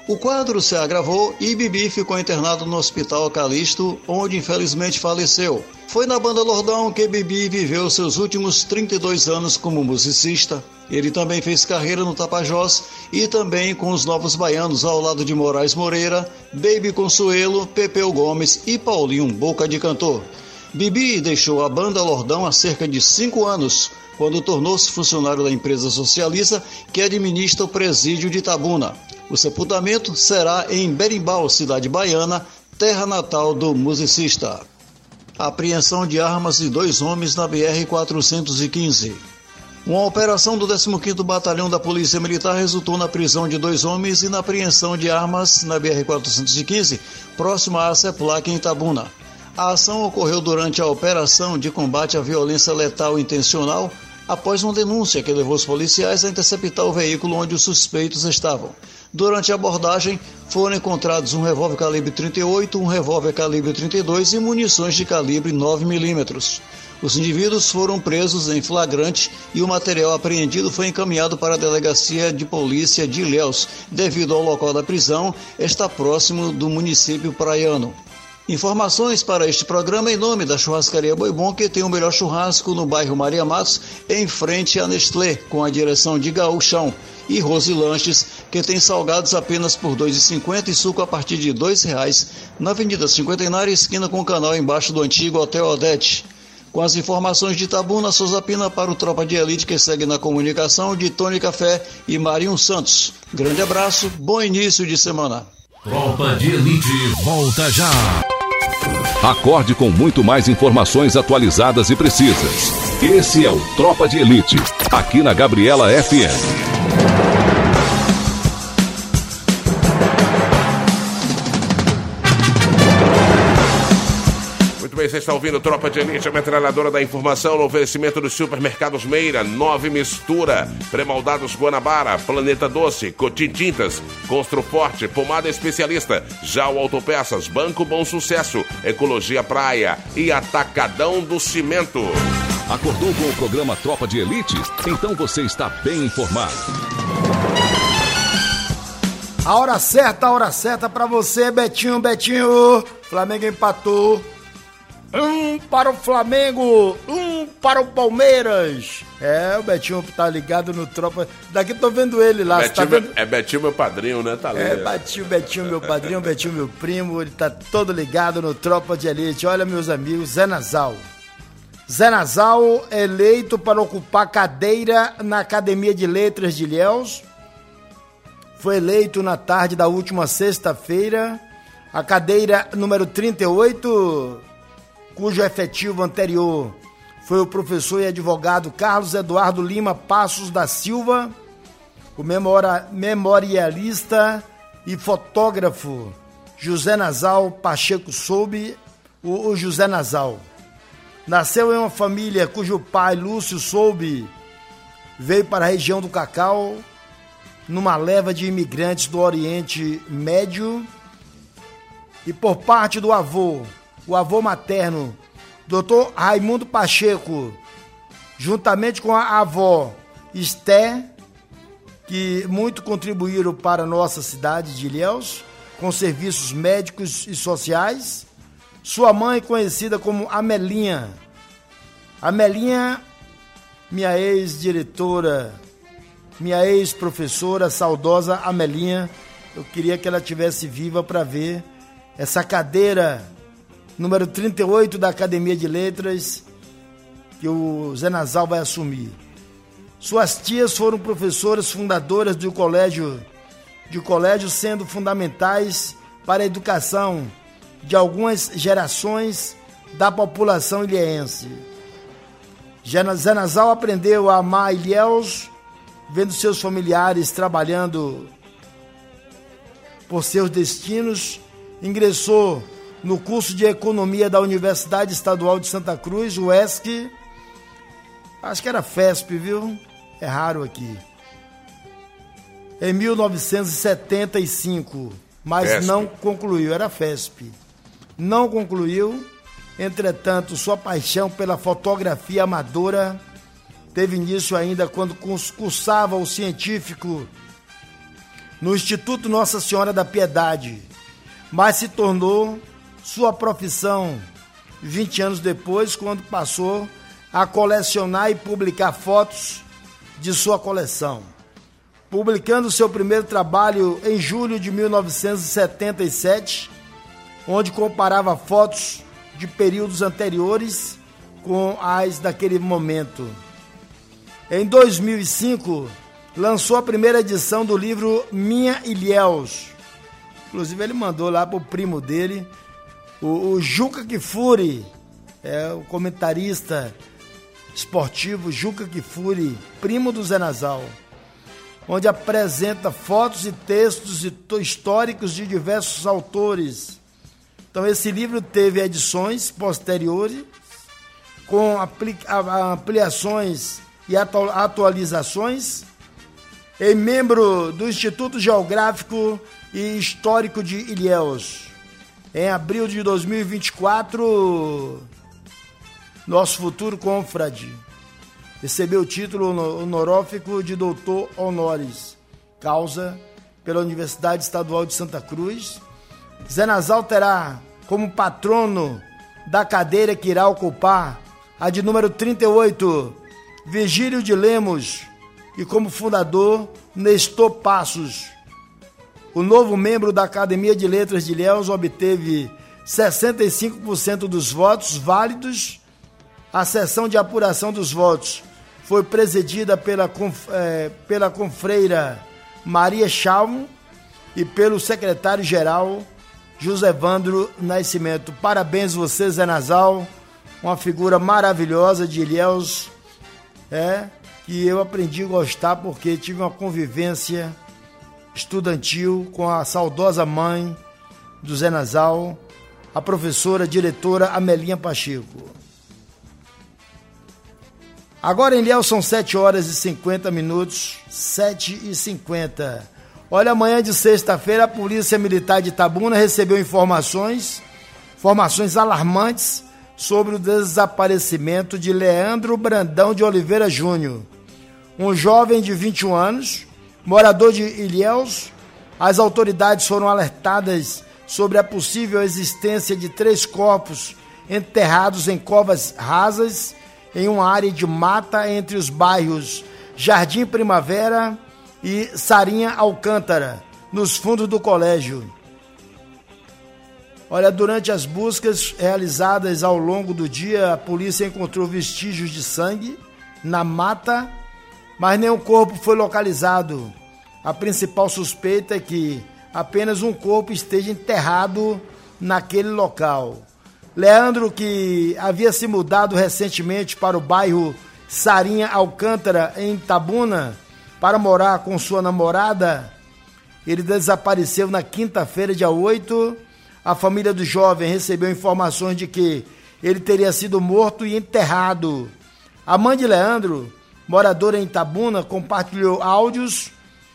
O quadro se agravou e Bibi ficou internado no Hospital Calixto, onde infelizmente faleceu. Foi na Banda Lordão que Bibi viveu seus últimos 32 anos como musicista. Ele também fez carreira no Tapajós e também com os Novos Baianos ao lado de Moraes Moreira, Baby Consuelo, Pepeu Gomes e Paulinho Boca de Cantor. Bibi deixou a Banda Lordão há cerca de 5 anos, quando tornou-se funcionário da empresa socialista que administra o presídio de Itabuna. O sepultamento será em Berimbau, cidade baiana, terra natal do musicista. Apreensão de armas de 2 homens na BR-415. Uma operação do 15º Batalhão da Polícia Militar resultou na prisão de 2 homens e na apreensão de armas na BR-415, próxima à Seplac em Itabuna. A ação ocorreu durante a operação de combate à violência letal intencional, após uma denúncia que levou os policiais a interceptar o veículo onde os suspeitos estavam. Durante a abordagem, foram encontrados um revólver calibre 38, um revólver calibre 32 e munições de calibre 9mm. Os indivíduos foram presos em flagrante e o material apreendido foi encaminhado para a Delegacia de Polícia de Ilhéus, devido ao local da prisão, está próximo do município praiano. Informações para este programa em nome da Churrascaria Boi Bom, que tem o melhor churrasco no bairro Maria Matos, em frente à Nestlé, com a direção de Gaúchão. E Rose Lanches, que tem salgados apenas por R$ 2,50 e suco a partir de R$ 2,00, na Avenida Cinquentenária, esquina com o canal embaixo do antigo Hotel Odete. Com as informações de Itabuna, Souza Pina para o Tropa de Elite, que segue na comunicação de Tony Café e Marinho Santos. Grande abraço, bom início de semana. Tropa de Elite volta já. Acorde com muito mais informações atualizadas e precisas. Esse é o Tropa de Elite, aqui na Gabriela FM. Bem, você está ouvindo Tropa de Elite, a metralhadora da informação, no oferecimento dos supermercados Meira, 9 Mistura, Pré-Moldados Guanabara, Planeta Doce, Cotim Tintas, Construforte, Pomada Especialista, Jal Autopeças, Banco Bom Sucesso, Ecologia Praia e Atacadão do Cimento. Acordou com o programa Tropa de Elite? Então você está bem informado. A hora certa pra você, Betinho. Flamengo empatou. 1 para o Flamengo, 1 para o Palmeiras. O Betinho tá ligado no Tropa. Daqui tô vendo ele lá. Betinho, tá vendo? É Betinho, meu padrinho, né? Tá ligado. Betinho, meu padrinho, Betinho, meu primo. Ele tá todo ligado no Tropa de Elite. Olha, meus amigos, Zé Nazal eleito para ocupar cadeira na Academia de Letras de Ilhéus. Foi eleito na tarde da última sexta-feira. A cadeira número 38... cujo efetivo anterior foi o professor e advogado Carlos Eduardo Lima Passos da Silva, o memorialista e fotógrafo José Nazal Pacheco Soube, o José Nazal. Nasceu em uma família cujo pai, Lúcio Soube, veio para a região do Cacau, numa leva de imigrantes do Oriente Médio, e por parte do avô, o avô materno, Dr. Raimundo Pacheco, juntamente com a avó Esté, que muito contribuíram para a nossa cidade de Ilhéus, com serviços médicos e sociais. Sua mãe, conhecida como Amelinha. Amelinha, minha ex-diretora, minha ex-professora, saudosa Amelinha. Eu queria que ela estivesse viva para ver essa cadeira número 38 da Academia de Letras, que o Zé Nazal vai assumir. Suas tias foram professoras fundadoras de colégio, sendo fundamentais para a educação de algumas gerações da população ilhéense. Zé Nazal aprendeu a amar Ilhéus, vendo seus familiares trabalhando por seus destinos. Ingressou no curso de Economia da Universidade Estadual de Santa Cruz, UESC. Acho que era FESP, viu? É raro aqui. Em 1975, mas FESP. Não concluiu, era FESP. Não concluiu, entretanto, sua paixão pela fotografia amadora teve início ainda quando cursava o científico no Instituto Nossa Senhora da Piedade, mas se tornou sua profissão 20 anos depois, quando passou a colecionar e publicar fotos de sua coleção. Publicando seu primeiro trabalho em julho de 1977, onde comparava fotos de períodos anteriores com as daquele momento. Em 2005, lançou a primeira edição do livro Minha Ilhéus. Inclusive ele mandou lá pro primo dele, o Juca Kfouri, o comentarista esportivo Juca Kfouri, primo do Zé Nasal, onde apresenta fotos e textos históricos de diversos autores. Então esse livro teve edições posteriores, com ampliações e atualizações, em membro do Instituto Geográfico e Histórico de Ilhéus. Em abril de 2024, nosso futuro confrade recebeu o título honorífico de doutor honoris causa pela Universidade Estadual de Santa Cruz. Zé Nasal terá como patrono da cadeira que irá ocupar a de número 38, Virgílio de Lemos, e como fundador, Nestor Passos. O novo membro da Academia de Letras de Ilhéus obteve 65% dos votos válidos. A sessão de apuração dos votos foi presidida pela confreira Maria Chalmo e pelo secretário-geral José Vandro Nascimento. Parabéns você, Zé Nasal, uma figura maravilhosa de Ilhéus, que eu aprendi a gostar porque tive uma convivência estudantil com a saudosa mãe do Zé Nasal, a professora diretora Amelinha Pacheco. Agora em Ilhéus são 7 horas e 50 minutos, 7h50. Olha, amanhã de sexta-feira a Polícia Militar de Itabuna recebeu informações alarmantes sobre o desaparecimento de Leandro Brandão de Oliveira Júnior, um jovem de 21 anos, morador de Ilhéus. As autoridades foram alertadas sobre a possível existência de 3 corpos enterrados em covas rasas em uma área de mata entre os bairros Jardim Primavera e Sarinha Alcântara, nos fundos do colégio. Olha, durante as buscas realizadas ao longo do dia, a polícia encontrou vestígios de sangue na mata, mas nenhum corpo foi localizado. A principal suspeita é que apenas um corpo esteja enterrado naquele local. Leandro, que havia se mudado recentemente para o bairro Sarinha Alcântara, em Itabuna, para morar com sua namorada, ele desapareceu na quinta-feira, dia 8. A família do jovem recebeu informações de que ele teria sido morto e enterrado. A mãe de Leandro, moradora em Itabuna, compartilhou áudios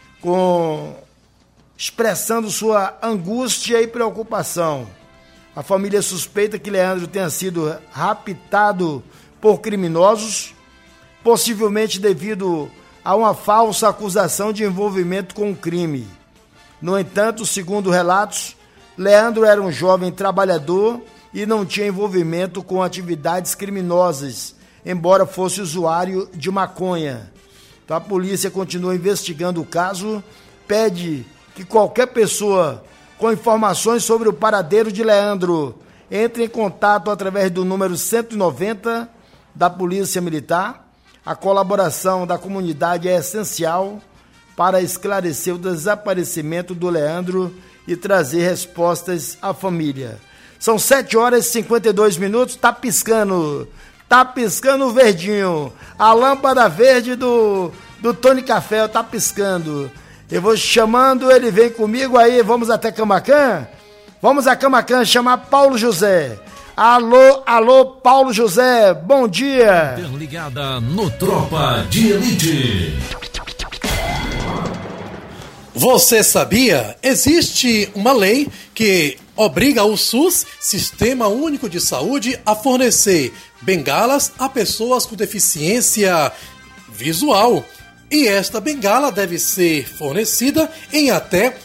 expressando sua angústia e preocupação. A família suspeita que Leandro tenha sido raptado por criminosos, possivelmente devido a uma falsa acusação de envolvimento com o crime. No entanto, segundo relatos, Leandro era um jovem trabalhador e não tinha envolvimento com atividades criminosas, embora fosse usuário de maconha. Então a polícia continua investigando o caso, pede que qualquer pessoa com informações sobre o paradeiro de Leandro entre em contato através do número 190 da Polícia Militar. A colaboração da comunidade é essencial para esclarecer o desaparecimento do Leandro e trazer respostas à família. São 7 horas e 52 minutos, tá piscando o verdinho. A lâmpada verde do Tony Café tá piscando. Eu vou chamando, ele vem comigo aí, vamos até Camaquã? Vamos a Camaquã chamar Paulo José. Alô, Paulo José, bom dia. Interligada no Tropa de Elite. Você sabia? Existe uma lei que obriga o SUS, Sistema Único de Saúde, a fornecer bengalas a pessoas com deficiência visual. E esta bengala deve ser fornecida em até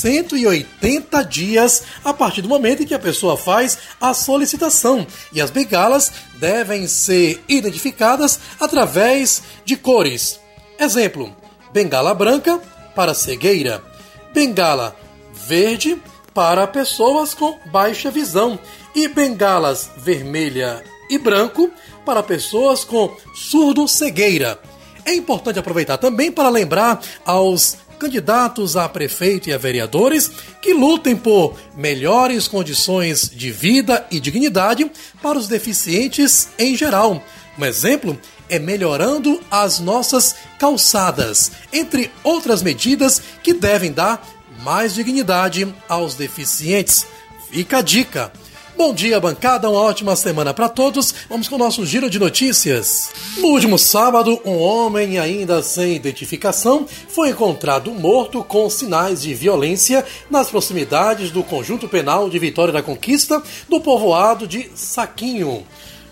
180 dias a partir do momento em que a pessoa faz a solicitação. E as bengalas devem ser identificadas através de cores. Exemplo, bengala branca para cegueira, bengala verde para pessoas com baixa visão e bengalas vermelha e branco para pessoas com surdo-cegueira. É importante aproveitar também para lembrar aos candidatos a prefeito e a vereadores que lutem por melhores condições de vida e dignidade para os deficientes em geral. Um exemplo é melhorando as nossas calçadas, entre outras medidas que devem dar mais dignidade aos deficientes. Fica a dica. Bom dia, bancada, uma ótima semana para todos. Vamos com o nosso giro de notícias. No último sábado, um homem ainda sem identificação foi encontrado morto com sinais de violência nas proximidades do Conjunto Penal de Vitória da Conquista, no povoado de Saquinho.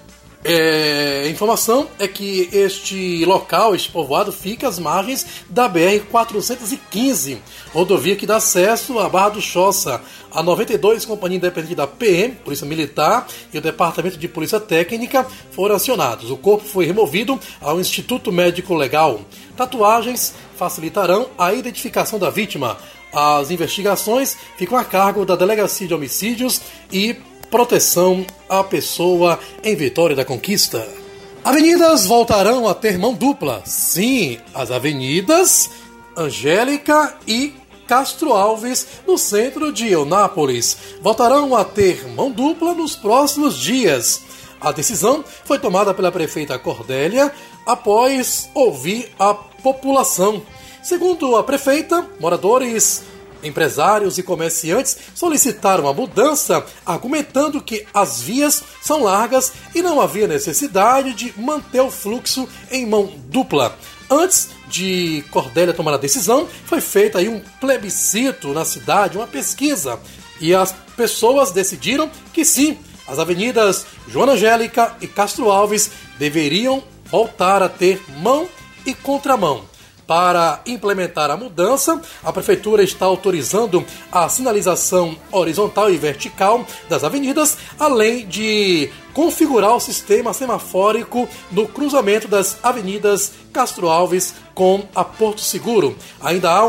A informação é que este local, este povoado, fica às margens da BR-415, rodovia que dá acesso à Barra do Choça. A 92, Companhia Independente da PM, Polícia Militar e o Departamento de Polícia Técnica foram acionados. O corpo foi removido ao Instituto Médico Legal. Tatuagens facilitarão a identificação da vítima. As investigações ficam a cargo da Delegacia de Homicídios e Proteção à Pessoa em Vitória da Conquista. Avenidas voltarão a ter mão dupla. Sim, as avenidas Angélica e Castro Alves, no centro de Eunápolis, voltarão a ter mão dupla nos próximos dias. A decisão foi tomada pela prefeita Cordélia após ouvir a população. Segundo a prefeita, moradores, empresários e comerciantes solicitaram a mudança, argumentando que as vias são largas e não havia necessidade de manter o fluxo em mão dupla. Antes de Cordélia tomar a decisão, foi feito aí um plebiscito na cidade, uma pesquisa, e as pessoas decidiram que sim, as avenidas Joana Angélica e Castro Alves deveriam voltar a ter mão e contramão. Para implementar a mudança, a Prefeitura está autorizando a sinalização horizontal e vertical das avenidas, além de configurar o sistema semafórico no cruzamento das avenidas Castro Alves com a Porto Seguro. Ainda não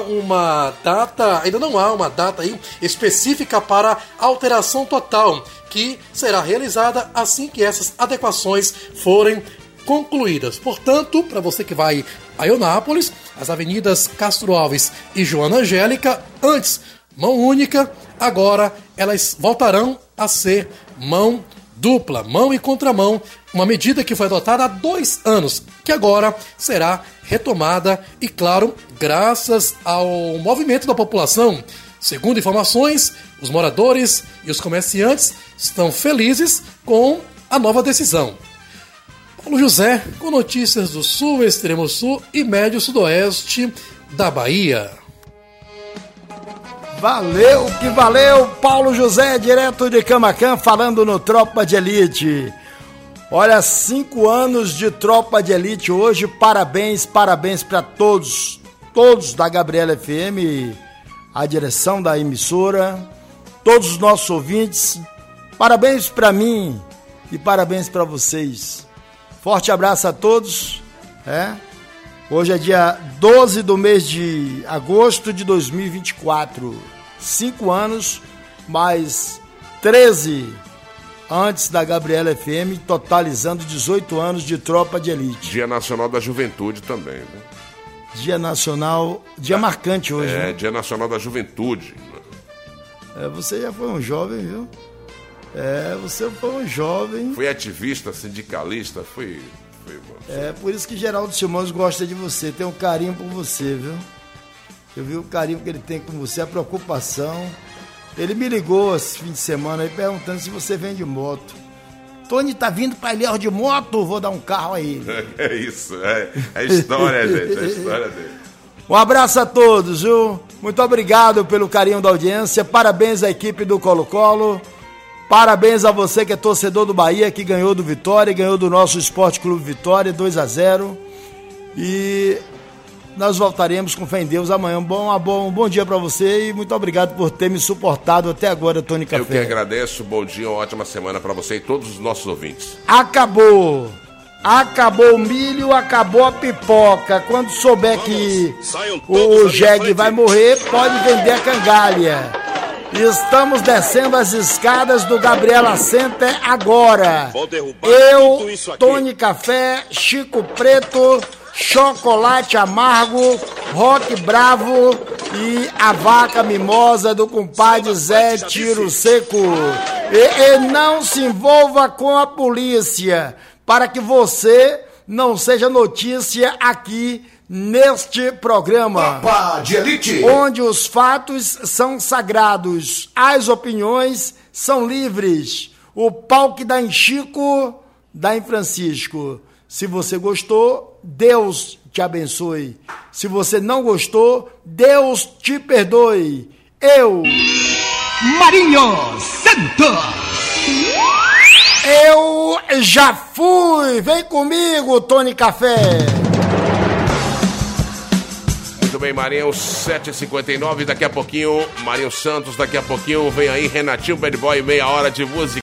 há uma data aí específica para alteração total, que será realizada assim que essas adequações forem concluídas. Portanto, para você que vai a Eunápolis, as avenidas Castro Alves e Joana Angélica, antes mão única, agora elas voltarão a ser mão dupla, mão e contramão, uma medida que foi adotada há 2 anos, que agora será retomada e, claro, graças ao movimento da população. Segundo informações, os moradores e os comerciantes estão felizes com a nova decisão. Paulo José, com notícias do sul, extremo sul e médio sudoeste da Bahia. Valeu que valeu, Paulo José, direto de Camaquã, falando no Tropa de Elite. Olha, 5 anos de Tropa de Elite hoje, parabéns para todos da Gabriela FM, a direção da emissora, todos os nossos ouvintes, parabéns para mim e parabéns para vocês. Forte abraço a todos. Hoje é dia 12 do mês de agosto de 2024. 5 anos, mais 13 antes da Gabriela FM, totalizando 18 anos de Tropa de Elite. Dia Nacional da Juventude também, né? Dia Nacional, dia marcante hoje. Né? Dia Nacional da Juventude. Você já foi um jovem, viu? Você foi um jovem. Fui ativista, sindicalista, fui por isso que Geraldo Simões gosta de você, tem um carinho por você, viu? Eu vi o carinho que ele tem com você, a preocupação. Ele me ligou esse fim de semana aí perguntando se você vem de moto. Tony tá vindo pra Ilhéus de moto, vou dar um carro a ele. É isso, é história, gente, é história dele. Um abraço a todos, viu? Muito obrigado pelo carinho da audiência, parabéns à equipe do Colo-Colo. Parabéns a você que é torcedor do Bahia, que ganhou do Vitória, ganhou do nosso Esporte Clube Vitória, 2-0. E Nós voltaremos com fé em Deus amanhã. Um bom dia para você e muito obrigado por ter me suportado até agora, Tony Café. Eu que agradeço. Bom dia, uma ótima semana para você e todos os nossos ouvintes. Acabou o milho, acabou a pipoca. Quando souber que o jegue vai morrer, pode vender a cangalha. Estamos descendo as escadas do Gabriela Center agora. Eu, Tony Café, Chico Preto, Chocolate Amargo, Rock Bravo e a Vaca Mimosa do compadre Zé Tiro Seco. E não se envolva com a polícia, para que você não seja notícia aqui neste programa, Tropa de Elite, onde os fatos são sagrados, as opiniões são livres. O pau que dá em Chico, dá em Francisco. Se você gostou, Deus te abençoe. Se você não gostou, Deus te perdoe. Eu, Marinho Santos. Eu já fui. Vem comigo, Tony Café. Muito bem, Marinho, 7h59, daqui a pouquinho, Marinho Santos, daqui a pouquinho vem aí Renatinho Bad Boy, meia hora de música.